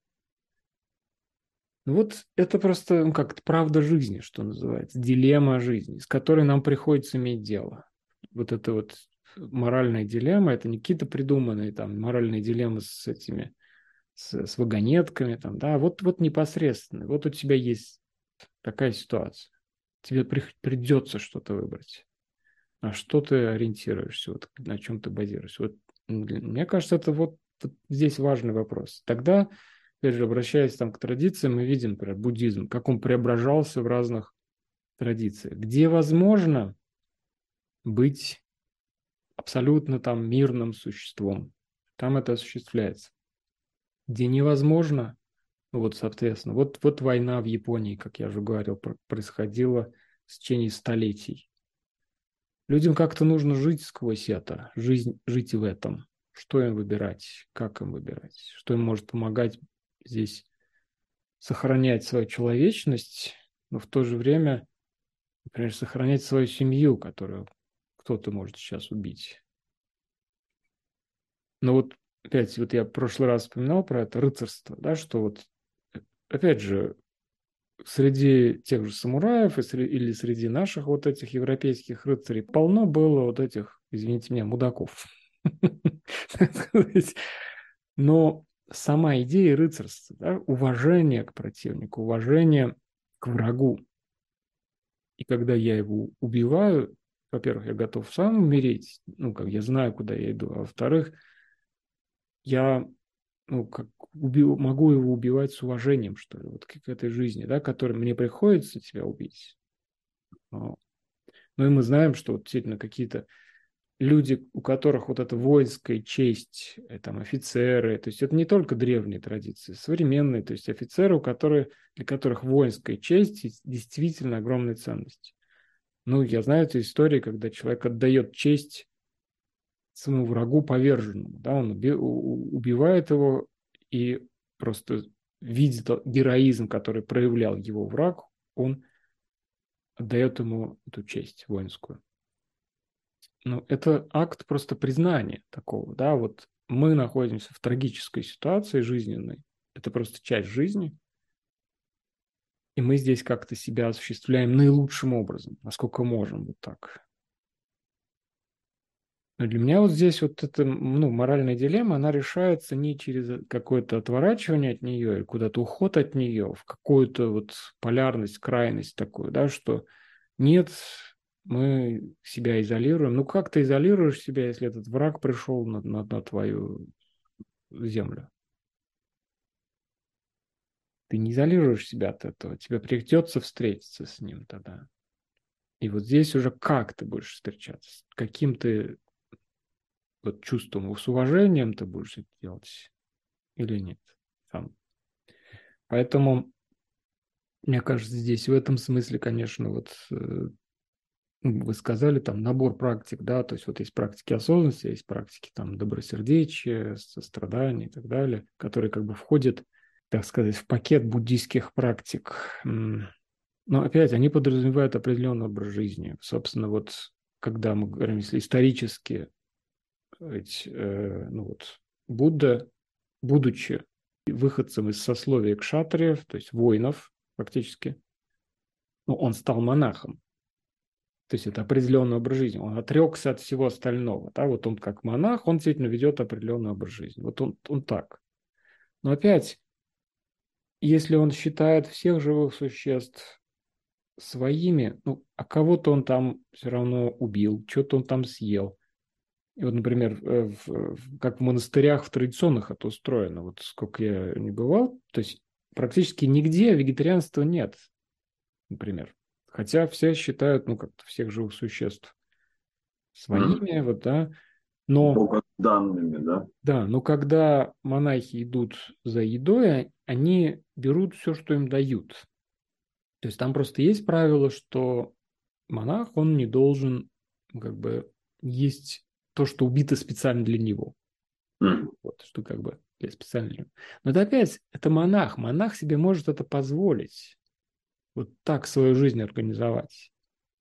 Ну вот это просто, ну, как правда жизни, что называется, дилемма жизни, с которой нам приходится иметь дело. Вот это вот моральная дилемма, это не какие-то придуманные там моральные дилеммы с этими, с, с вагонетками, там, да, вот, вот непосредственно, вот у тебя есть такая ситуация, тебе при, придется что-то выбрать. А что ты ориентируешься, вот на чем ты базируешься? Вот, мне кажется, это вот, вот здесь важный вопрос. Тогда, опять же, обращаясь там к традициям, мы видим, например, буддизм, как он преображался в разных традициях, где возможно быть абсолютно там мирным существом, там это осуществляется. Где невозможно, ну вот, соответственно, вот, вот война в Японии, как я уже говорил, происходила в течение столетий. Людям как-то нужно жить сквозь это, жизнь, жить в этом. Что им выбирать, как им выбирать, что им может помогать здесь сохранять свою человечность, но в то же время, например, сохранять свою семью, которую кто-то может сейчас убить. Но вот опять, вот я в прошлый раз вспоминал про это рыцарство, да, что вот опять же среди тех же самураев или среди наших вот этих европейских рыцарей полно было вот этих, извините меня, мудаков. Но сама идея рыцарства, да, уважение к противнику, уважение к врагу. И когда я его убиваю, во-первых, я готов сам умереть, ну, как я знаю, куда я иду, а во-вторых, я ну, как убил, могу его убивать с уважением, что ли, вот к этой жизни, да, которой мне приходится тебя убить. Но, ну и мы знаем, что вот действительно какие-то люди, у которых вот эта воинская честь, э, там, офицеры, то есть это не только древние традиции, современные, то есть офицеры, у которых, для которых воинская честь действительно огромной ценности. Ну, я знаю эту историю, когда человек отдает честь своему врагу поверженному, да, он уби- убивает его и просто видит героизм, который проявлял его враг, он отдает ему эту честь воинскую. Ну, это акт просто признания такого, да, вот мы находимся в трагической ситуации жизненной, это просто часть жизни, и мы здесь как-то себя осуществляем наилучшим образом, насколько можем, вот так. Но для меня вот здесь вот эта, ну, моральная дилемма, она решается не через какое-то отворачивание от нее или куда-то уход от нее, в какую-то вот полярность, крайность такую, да, что нет, мы себя изолируем. Ну, как ты изолируешь себя, если этот враг пришел на, на, на твою землю? Ты не изолируешь себя от этого, тебе придется встретиться с ним тогда. И вот здесь уже как ты будешь встречаться, каким ты вот чувством, с уважением ты будешь это делать или нет сам. Поэтому, мне кажется, здесь в этом смысле, конечно, вот э, вы сказали, там набор практик, да, то есть вот есть практики осознанности, есть практики там добросердечия, сострадания и так далее, которые как бы входят, так сказать, в пакет буддийских практик. Но опять они подразумевают определенный образ жизни. Собственно, вот когда мы говорим, если исторически, ведь, э, ну вот, Будда, будучи выходцем из сословия кшатриев, то есть воинов фактически, ну, он стал монахом. То есть это определенный образ жизни. Он отрекся от всего остального. Да? Вот он как монах, он действительно ведет определенный образ жизни. Вот он, он так. Но опять, если он считает всех живых существ своими, ну, а кого-то он там все равно убил, что-то он там съел. И вот, например, в, в, как в монастырях в традиционных это устроено, вот сколько я не бывал, то есть практически нигде вегетарианства нет, например. Хотя все считают, ну, как-то всех живых существ Мгм. своими, вот, да, но, Богоданными, да? да, но когда монахи идут за едой, они берут все, что им дают. То есть там просто есть правило, что монах, он не должен как бы есть то, что убито специально для него. Мгм. Вот, что как бы для специально для него. Но это опять, это монах. Монах себе может это позволить. Вот так свою жизнь организовать.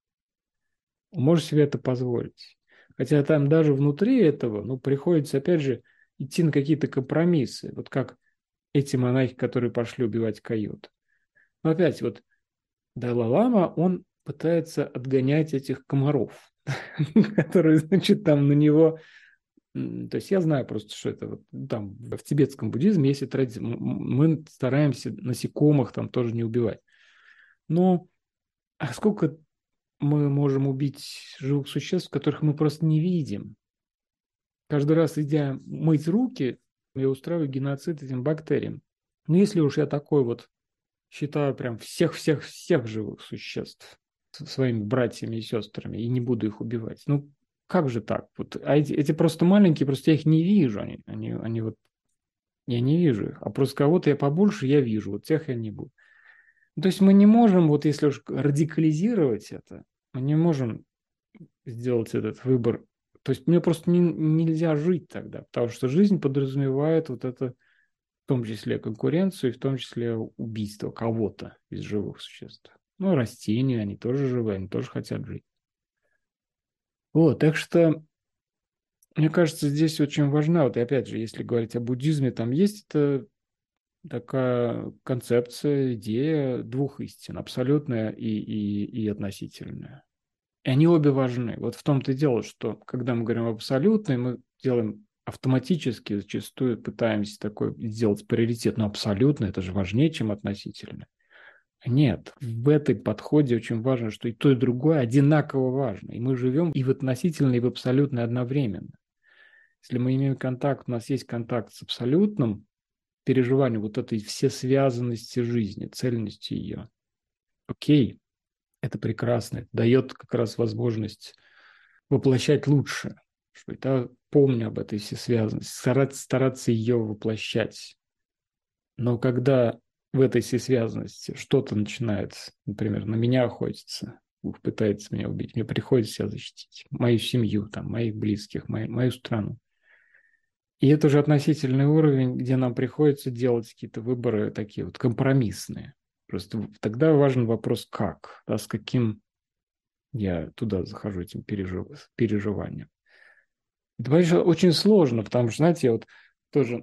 Он может себе это позволить. Хотя там даже внутри этого, ну, приходится, опять же, идти на какие-то компромиссы. Вот как эти монахи, которые пошли убивать койот. Но опять вот Далай-лама, он пытается отгонять этих комаров, которые, значит, там на него... То есть я знаю просто, что это вот ну, там в тибетском буддизме есть традиция. Мы стараемся насекомых там тоже не убивать. Но а сколько мы можем убить живых существ, которых мы просто не видим? Каждый раз, идя мыть руки, я устраиваю геноцид этим бактериям. Но если уж я такой вот считаю прям всех-всех-всех живых существ своими братьями и сестрами и не буду их убивать. Ну, как же так? Вот, а эти, эти просто маленькие, просто я их не вижу. Они, они, они вот, я не вижу их. А просто кого-то я побольше, я вижу. Вот тех я не буду. Ну, то есть мы не можем, вот если уж радикализировать это, мы не можем сделать этот выбор. То есть мне просто не, нельзя жить тогда, потому что жизнь подразумевает вот это в том числе конкуренцию и в том числе убийство кого-то из живых существ. Ну, растения, они тоже живые, они тоже хотят жить. Вот, так что, мне кажется, здесь очень важна, вот и опять же, если говорить о буддизме, там есть это такая концепция, идея двух истин, абсолютная и, и, и относительная. И они обе важны. Вот в том-то и дело, что когда мы говорим об абсолютной, мы делаем автоматически, зачастую пытаемся такой сделать приоритет, но абсолютно это же важнее, чем относительно. Нет, в этой подходе очень важно, что и то, и другое одинаково важно. И мы живем и в относительной, и в абсолютной одновременно. Если мы имеем контакт, у нас есть контакт с абсолютным переживанием вот этой всесвязанности жизни, цельности ее. Окей, это прекрасно, это дает как раз возможность воплощать лучше. спрашивать, да, помню об этой всесвязанности, стараться, стараться ее воплощать. Но когда в этой всесвязанности что-то начинает, например, на меня охотиться, пытается меня убить, мне приходится себя защитить, мою семью, там, моих близких, мою, мою страну. И это уже относительный уровень, где нам приходится делать какие-то выборы такие вот компромиссные. Просто тогда важен вопрос «как?», да, с каким я туда захожу этим пережив... переживанием. Это, конечно, очень сложно, потому что, знаете, я вот тоже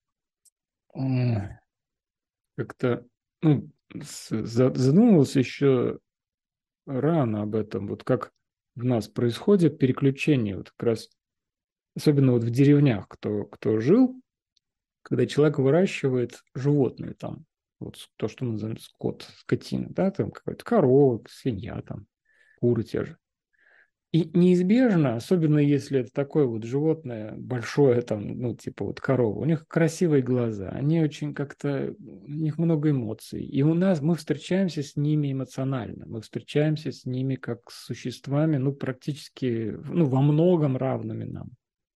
как-то ну, задумывался еще рано об этом, вот как в нас происходит переключение, вот как раз, особенно вот в деревнях, кто, кто жил, когда человек выращивает животные там, вот то, что мы называем скот, скотина, да, там какая-то корова, свинья, там, куры те же. И неизбежно, особенно если это такое вот животное большое, там, ну, типа вот корова, у них красивые глаза, они очень как-то, у них много эмоций. И у нас, мы встречаемся с ними эмоционально, мы встречаемся с ними как с существами, ну, практически, ну, во многом равными нам.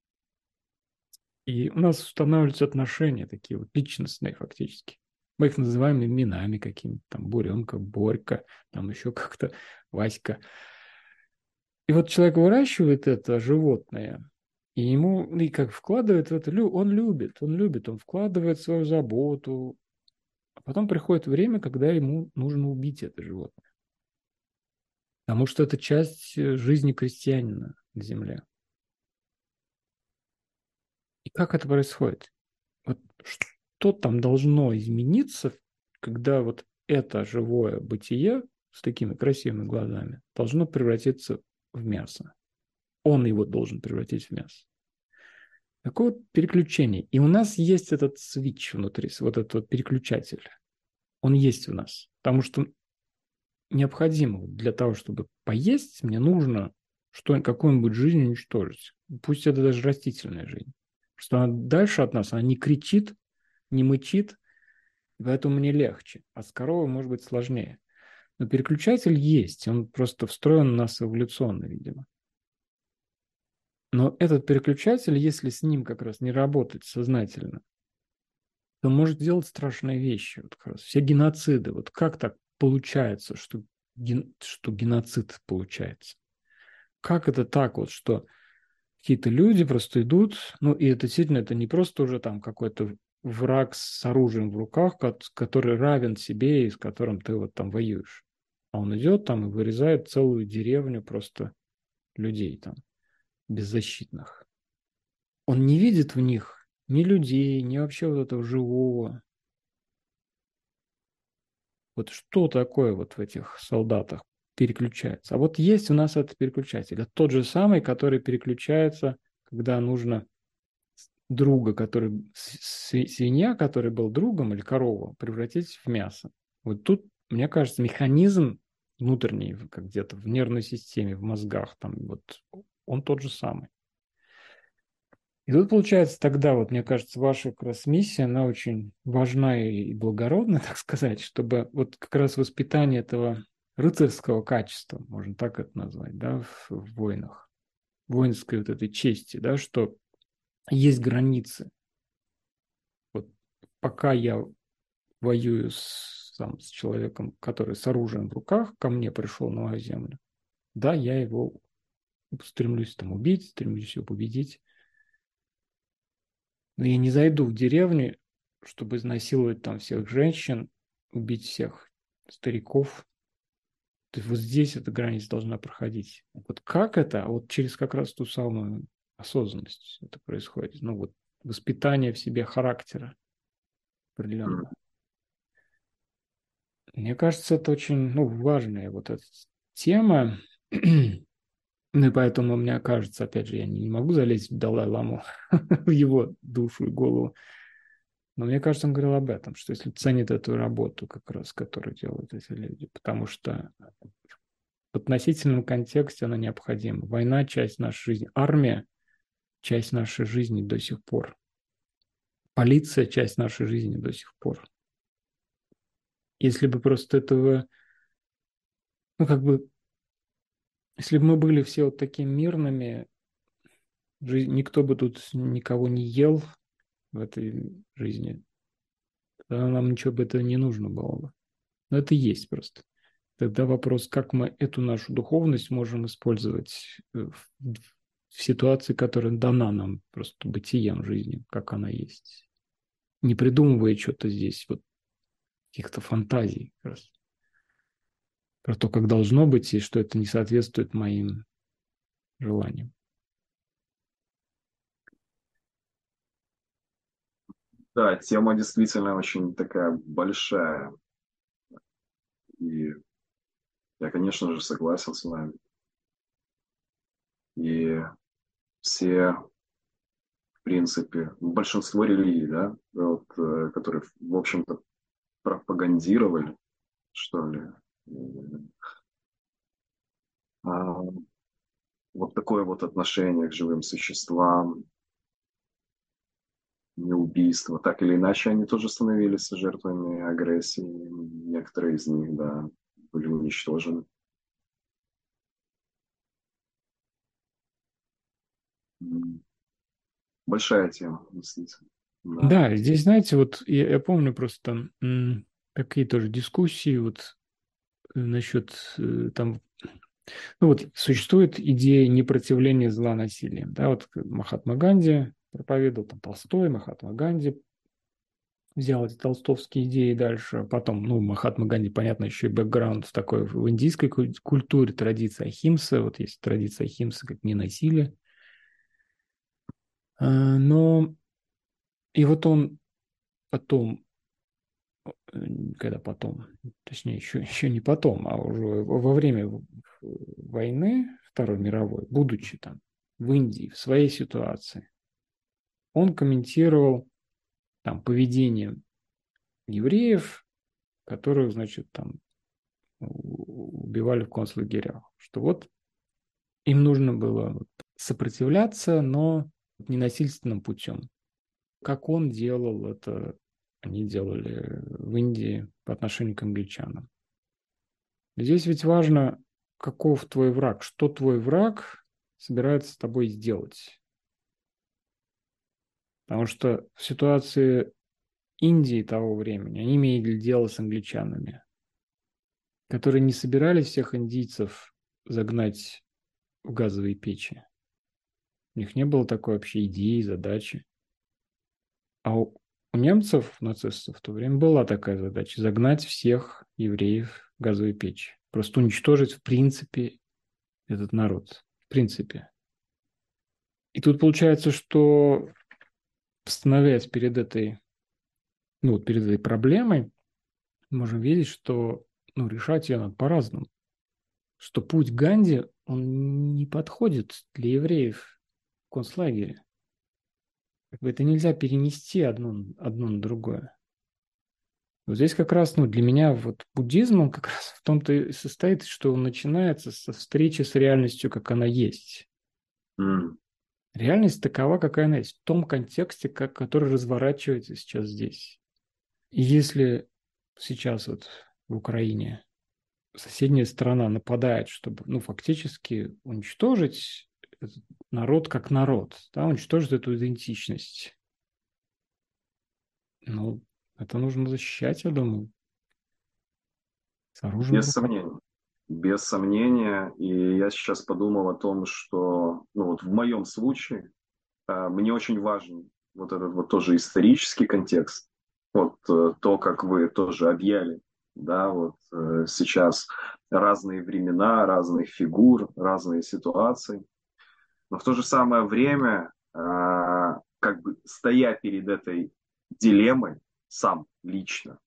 И у нас устанавливаются отношения такие вот личностные фактически. Мы их называем именами какими-то, там, Буренка, Борька, там еще как-то Васька. И вот человек выращивает это животное, и ему, ну, и как вкладывает в это, он любит, он любит, он вкладывает свою заботу. А потом приходит время, когда ему нужно убить это животное. Потому что это часть жизни крестьянина на земле. И как это происходит? Вот что там должно измениться, когда вот это живое бытие с такими красивыми глазами должно превратиться в мясо? Он его должен превратить в мясо. Такое вот переключение. И у нас есть этот свитч внутри, вот этот вот переключатель. Он есть у нас. Потому что необходимо для того, чтобы поесть, мне нужно что, какую-нибудь жизнь уничтожить. Пусть это даже растительная жизнь. Потому что она дальше от нас, она не кричит, не мычит, поэтому мне легче. А с коровой может быть сложнее. Но переключатель есть, он просто встроен у нас эволюционно, видимо. Но этот переключатель, если с ним как раз не работать сознательно, то может делать страшные вещи. Вот как раз все геноциды. Вот как так получается, что, ген, что геноцид получается? Как это так вот, что какие-то люди просто идут, ну и это действительно, это не просто уже там какой-то враг с оружием в руках, который равен себе и с которым ты вот там воюешь. А он идет там и вырезает целую деревню просто людей там, беззащитных. Он не видит в них ни людей, ни вообще вот этого живого. Вот что такое вот в этих солдатах переключается? А вот есть у нас этот переключатель. Это тот же самый, который переключается, когда нужно друга, который свинья, который был другом, или корову, превратить в мясо. Вот тут, мне кажется, механизм внутренний, как где-то в нервной системе, в мозгах, там вот он тот же самый. И тут получается тогда, вот мне кажется, ваша как раз миссия, она очень важна и благородна, так сказать, чтобы вот как раз воспитание этого рыцарского качества, можно так это назвать, да, в, в войнах, воинской вот этой чести, да, что есть границы. Вот пока я воюю с, там, с человеком, который с оружием в руках ко мне пришел на мою землю, да, я его стремлюсь там убить, стремлюсь его победить, но я не зайду в деревню, чтобы изнасиловать там всех женщин, убить всех стариков. То есть вот здесь эта граница должна проходить. Вот как это? А вот через как раз ту самую осознанность это происходит. Ну вот воспитание в себе характера определенного. Мне кажется, это очень ну, важная вот эта тема. Ну и поэтому мне кажется, опять же, я не могу залезть в Далай-ламу, в его душу и голову. Но мне кажется, он говорил об этом, что если ценит эту работу, как раз, которую делают эти люди, потому что в относительном контексте она необходима. Война – часть нашей жизни. Армия – часть нашей жизни до сих пор. Полиция – часть нашей жизни до сих пор. Если бы просто этого, ну как бы, если бы мы были все вот такими мирными, Жизнь, никто бы тут никого не ел в этой жизни, тогда нам ничего бы этого не нужно было бы. Но это есть просто. Тогда вопрос, как мы эту нашу духовность можем использовать в, в ситуации, которая дана нам просто бытием жизни, как она есть. Не придумывая что-то здесь, вот каких-то фантазий как раз, про то, как должно быть, и что это не соответствует моим желаниям. Да, тема действительно очень такая большая. И я, конечно же, согласен с вами. И все, в принципе, большинство религий, да, вот, э, которые, в общем-то, пропагандировали, что ли, э, а, вот такое вот отношение к живым существам, не убийство. Так или иначе, они тоже становились жертвами агрессии. Некоторые из них, да, были уничтожены. М, Большая тема, действительно. Да. Да, здесь, знаете, вот я, я помню просто м, такие тоже дискуссии вот э, насчет э, там, ну вот существует идея непротивления зла насилием, да, вот Махатма Ганди проповедовал, там Толстой, Махатма Ганди взял эти толстовские идеи дальше, потом, ну, Махатма Ганди, понятно, еще и бэкграунд такой в индийской культуре, традиция Ахимсы, вот есть традиция Ахимсы, как ненасилие, А, но и вот он потом когда потом, точнее, еще, еще не потом, а уже во время войны Второй мировой, будучи там в Индии, в своей ситуации, он комментировал там поведение евреев, которых, значит, там убивали в концлагерях, что вот им нужно было сопротивляться, но ненасильственным путем. Как он делал это, они делали в Индии по отношению к англичанам. Здесь ведь важно, каков твой враг, что твой враг собирается с тобой сделать. Потому что в ситуации Индии того времени они имели дело с англичанами, которые не собирались всех индийцев загнать в газовые печи. У них не было такой вообще идеи, задачи. А у, у немцев, нацистов в то время была такая задача – загнать всех евреев в газовые печи. Просто уничтожить в принципе этот народ. В принципе. И тут получается, что становясь перед этой, ну, вот перед этой проблемой, можем видеть, что ну, решать ее надо по-разному. Что путь Ганди, он не подходит для евреев в концлагере. Как бы это нельзя перенести одно, одно на другое. Вот здесь как раз, ну, для меня вот буддизм, он как раз в том-то и состоит, что он начинается со встречи с реальностью, как она есть. М. Реальность такова, какая она есть, в том контексте, как, который разворачивается сейчас здесь. И если сейчас вот в Украине соседняя страна нападает, чтобы, ну, фактически уничтожить этот народ как народ, да, уничтожить эту идентичность, ну, это нужно защищать, я думаю, с оружием в Без руках. сомнения. Без сомнения. И я сейчас подумал о том, что, ну вот в моем случае, э, мне очень важен вот этот вот тоже исторический контекст. Вот э, то, как вы тоже объяли, да, вот э, сейчас разные времена, разных фигур, разные ситуации. Но в то же самое время, э, как бы стоя перед этой дилеммой, сам лично,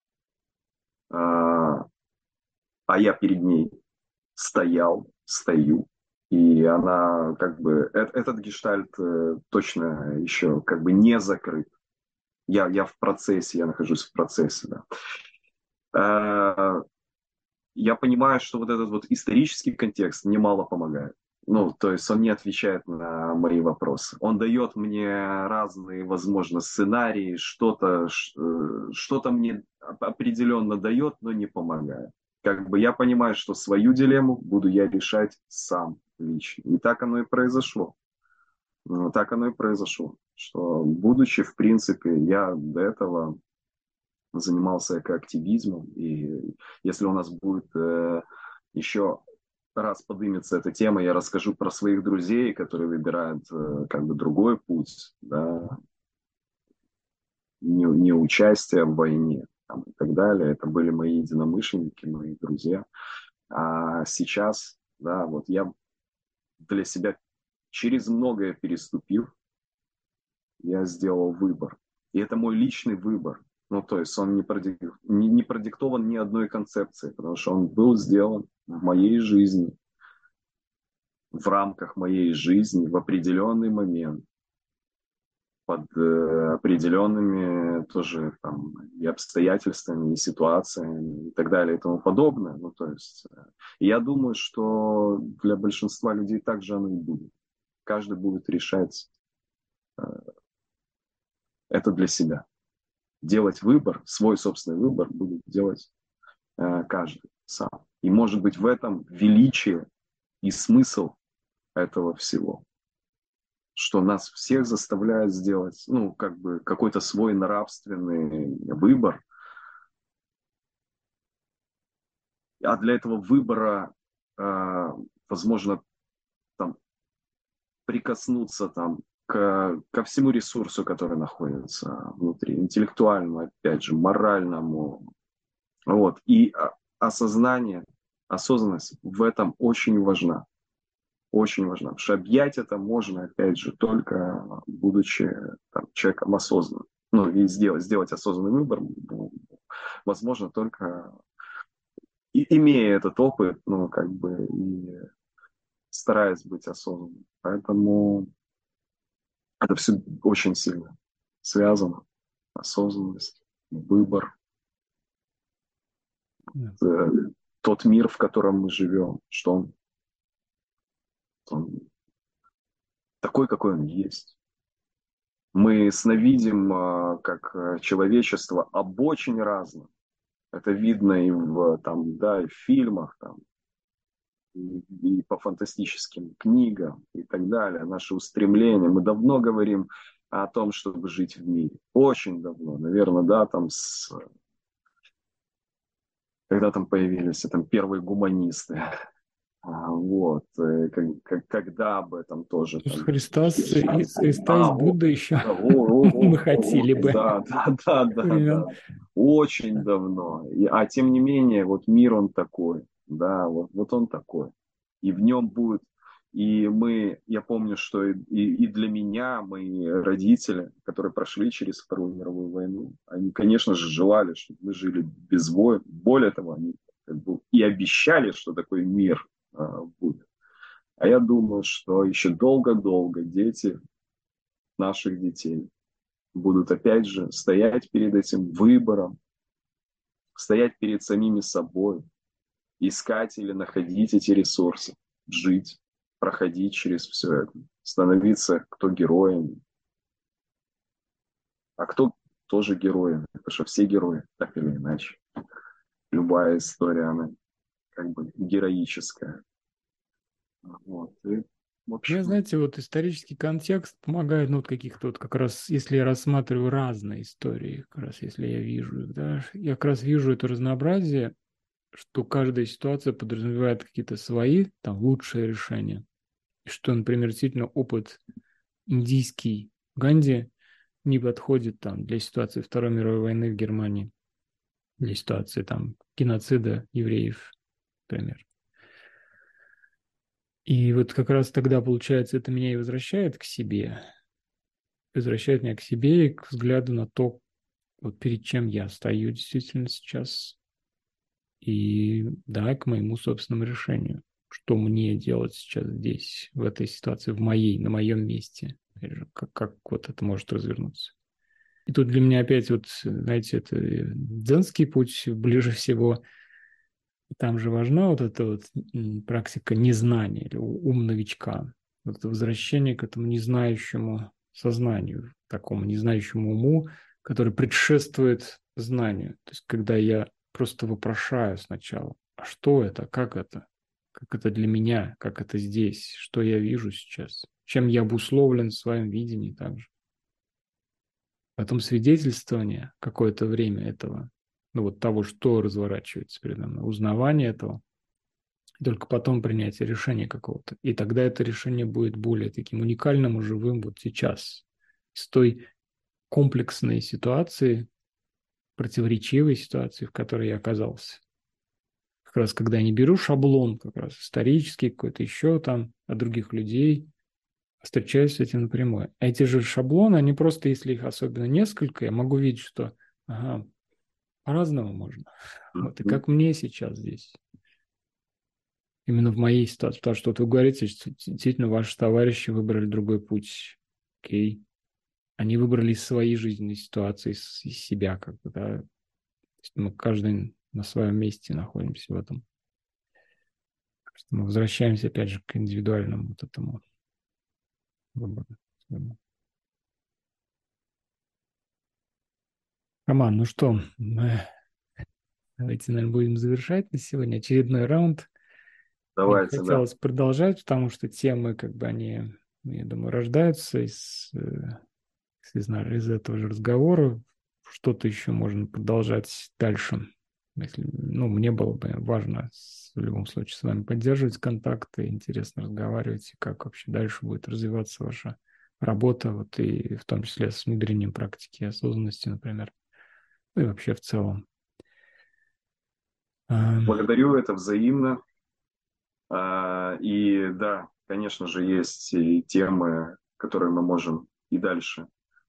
э, а я перед ней стоял, стою, и она как бы, э- этот гештальт э, точно еще как бы не закрыт. Я, я в процессе, я нахожусь в процессе, да. Э, я понимаю, что вот этот вот исторический контекст мне мало помогает. Ну, то есть он не отвечает на мои вопросы. Он дает мне разные, возможно, сценарии, что-то, ш- э, что-то мне определенно дает, но не помогает. Как бы я понимаю, что свою дилемму буду я решать сам лично. И так оно и произошло. Ну, так оно и произошло, что, будучи, в принципе, я до этого занимался экоактивизмом, и если у нас будет э, еще раз поднимется эта тема, я расскажу про своих друзей, которые выбирают э, как бы другой путь, да, не, не участие в войне там, и так далее. Это были мои единомышленники, мои друзья. А сейчас, да, вот я для себя через многое переступив, я сделал выбор. И это мой личный выбор. Ну, то есть он не, продик... не, не продиктован ни одной концепцией, потому что он был сделан в моей жизни, в рамках моей жизни, в определенный момент, под э, определенными тоже там и обстоятельствами, и ситуациями, и так далее, и тому подобное. Ну, то есть, э, я думаю, что для большинства людей также оно и будет. Каждый будет решать э, это для себя. Делать выбор, свой собственный выбор будет делать э, каждый сам. И может быть в этом величие и смысл этого всего, что нас всех заставляет сделать, ну, как бы какой-то свой нравственный выбор. А для этого выбора, э, возможно, там, прикоснуться там, к, ко всему ресурсу, который находится внутри, интеллектуальному, опять же, моральному. Вот. И осознание, осознанность в этом очень важна. Очень важна. Потому что объять это можно, опять же, только будучи там, человеком осознанным. Ну, и сделать, сделать осознанный выбор возможно только и, имея этот опыт, ну, как бы, и стараясь быть осознанным. Поэтому это все очень сильно связано. Осознанность, выбор, Да. э, тот мир, в котором мы живем, что он, он такой, какой он есть. Мы сновидим, э, как э, человечество, об очень разном. Это видно и в, там, да, и в фильмах, там, и, и по фантастическим книгам и так далее. Наши устремления. Мы давно говорим о том, чтобы жить в мире. Очень давно. Наверное, да, там с когда там появились там, первые гуманисты. А, вот, э, как, как, когда об этом тоже С там. Христа, с, и- с Христа и А, с о, Будды еще о, о, мы о, о, хотели бы да, да, да, да, времен. да. Очень давно. И, а тем не менее, вот мир он такой. Да, вот, вот он такой. И в нем будет. И мы, я помню, что и, и, и для меня, мои родители, которые прошли через Вторую мировую войну, они, конечно же, желали, чтобы мы жили без войн. Более того, они как бы и обещали, что такой мир а, будет. А я думаю, что еще долго-долго дети наших детей будут опять же стоять перед этим выбором, стоять перед самими собой, искать или находить эти ресурсы, жить, проходить через все это, становиться кто героями, а кто тоже героями, потому что все герои, так или иначе. Любая история, она как бы героическая. Вот. И, в Мне, общем, знаете, вот исторический контекст помогает, ну, вот каких-то вот как раз, если я рассматриваю разные истории, как раз если я вижу их, да, я как раз вижу это разнообразие, что каждая ситуация подразумевает какие-то свои, там, лучшие решения. И что, например, действительно опыт индийский Ганди не подходит там для ситуации Второй мировой войны в Германии, для ситуации там геноцида евреев, например. И вот как раз тогда, получается, это меня и возвращает к себе, возвращает меня к себе и к взгляду на то, вот перед чем я стою действительно сейчас, и да, к моему собственному решению, что мне делать сейчас здесь, в этой ситуации, в моей, на моем месте, как, как вот это может развернуться. И тут для меня опять вот, знаете, это дзенский путь ближе всего. Там же важна вот эта вот практика незнания или ум новичка. Вот это возвращение к этому незнающему сознанию, такому незнающему уму, который предшествует знанию. То есть когда я просто вопрошаю сначала, а что это, как это, как это для меня, как это здесь, что я вижу сейчас, чем я обусловлен в своем видении также. Потом свидетельствование какое-то время этого, ну вот того, что разворачивается передо мной, узнавание этого, и только потом принятие решения какого-то. И тогда это решение будет более таким уникальным и живым вот сейчас. С той комплексной ситуации, противоречивой ситуации, в которой я оказался. Как раз когда я не беру шаблон, как раз исторический какой-то еще там, от других людей, встречаюсь с этим напрямую. А эти же шаблоны, они просто, если их особенно несколько, я могу видеть, что ага, по-разному можно. Вот и как мне сейчас здесь. Именно в моей ситуации. Потому что вот вы говорите, что действительно ваши товарищи выбрали другой путь. Окей. Они выбрали из своей жизненной ситуации, из себя как бы, да. То есть мы каждый на своем месте находимся в этом. Мы возвращаемся опять же к индивидуальному вот этому выбору. Роман, ну что, мы давайте, наверное, будем завершать на сегодня очередной раунд. Мне бы Давайте, да. хотелось продолжать, потому что темы, как бы они, я думаю, рождаются из, из, из этого же разговора. Что-то еще можно продолжать дальше. Если, ну, мне было бы важно в любом случае с вами поддерживать контакты, интересно разговаривать, и как вообще дальше будет развиваться ваша работа, вот и в том числе с внедрением практики осознанности, например, ну и вообще в целом. Благодарю, это взаимно. И да, конечно же, есть и темы, которые мы можем и дальше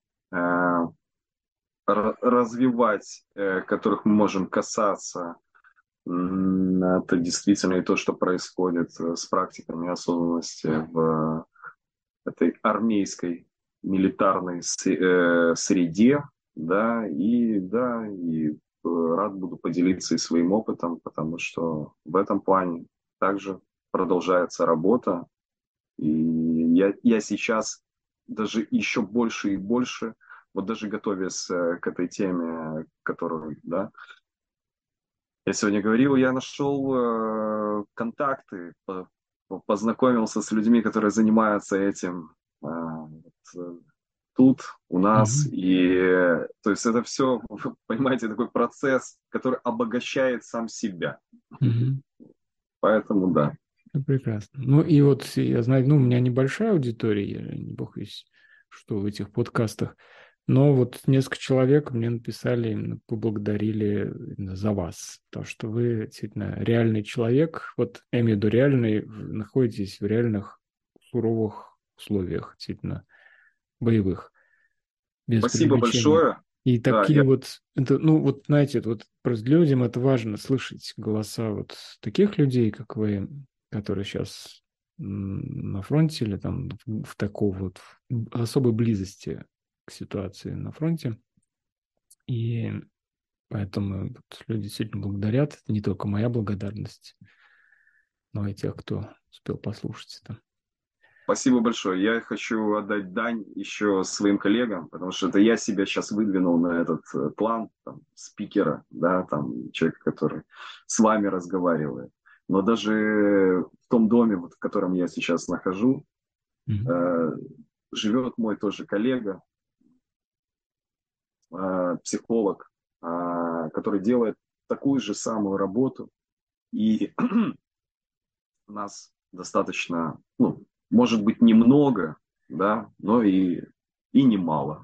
развивать, которых мы можем касаться. Это действительно и то, что происходит с практиками осознанности в этой армейской милитарной среде, да, и да, и рад буду поделиться и своим опытом, потому что в этом плане также продолжается работа, и я, я сейчас даже еще больше и больше, вот даже готовясь к этой теме, которую, да, я сегодня говорил, я нашел э, контакты, по, познакомился с людьми, которые занимаются этим э, вот, тут, у нас. Mm-hmm. И э, то есть это все, понимаете, такой процесс, который обогащает сам себя. Mm-hmm. Поэтому да. Ну, прекрасно. Ну и вот я знаю, ну у меня небольшая аудитория, я не бог весь, что в этих подкастах, но вот несколько человек мне написали, поблагодарили за вас, то, что вы действительно реальный человек, вот я имею в виду реальный, находитесь в реальных суровых условиях, действительно боевых, без Спасибо привлечения. большое. И Да, такие я... вот, это, ну вот знаете, вот просто людям это важно слышать голоса вот таких людей, как вы, которые сейчас на фронте или там в такой вот особой близости к ситуации на фронте. И поэтому вот люди действительно благодарят. Это не только моя благодарность, но и тех, кто успел послушать это. Спасибо большое. Я хочу отдать дань еще своим коллегам, потому что это я себя сейчас выдвинул на этот план там, спикера, да, там, человека, который с вами разговаривает. Но даже в том доме, вот, в котором я сейчас нахожу, Mm-hmm. э, живет мой тоже коллега, э, психолог, э, который делает такую же самую работу. И у нас достаточно, ну, может быть, немного, да, но и, и немало.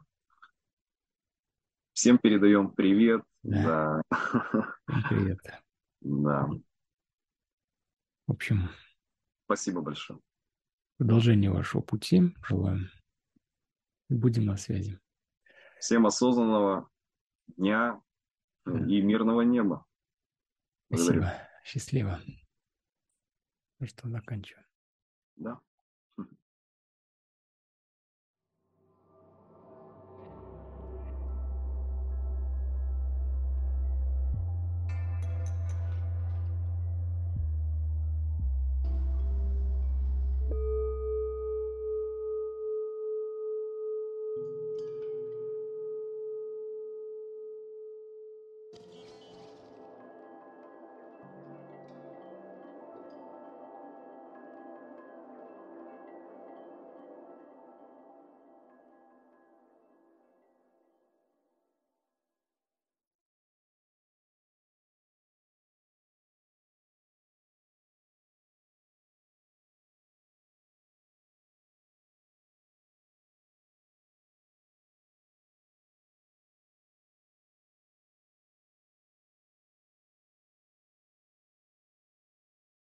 Всем передаем привет. Да. Да. Всем привет. Да. В общем, Спасибо большое. продолжение вашего пути желаю. Будем на связи. Всем осознанного дня Да. и мирного неба. Благодарю. Спасибо. Счастливо. Ну что, заканчиваем. Да.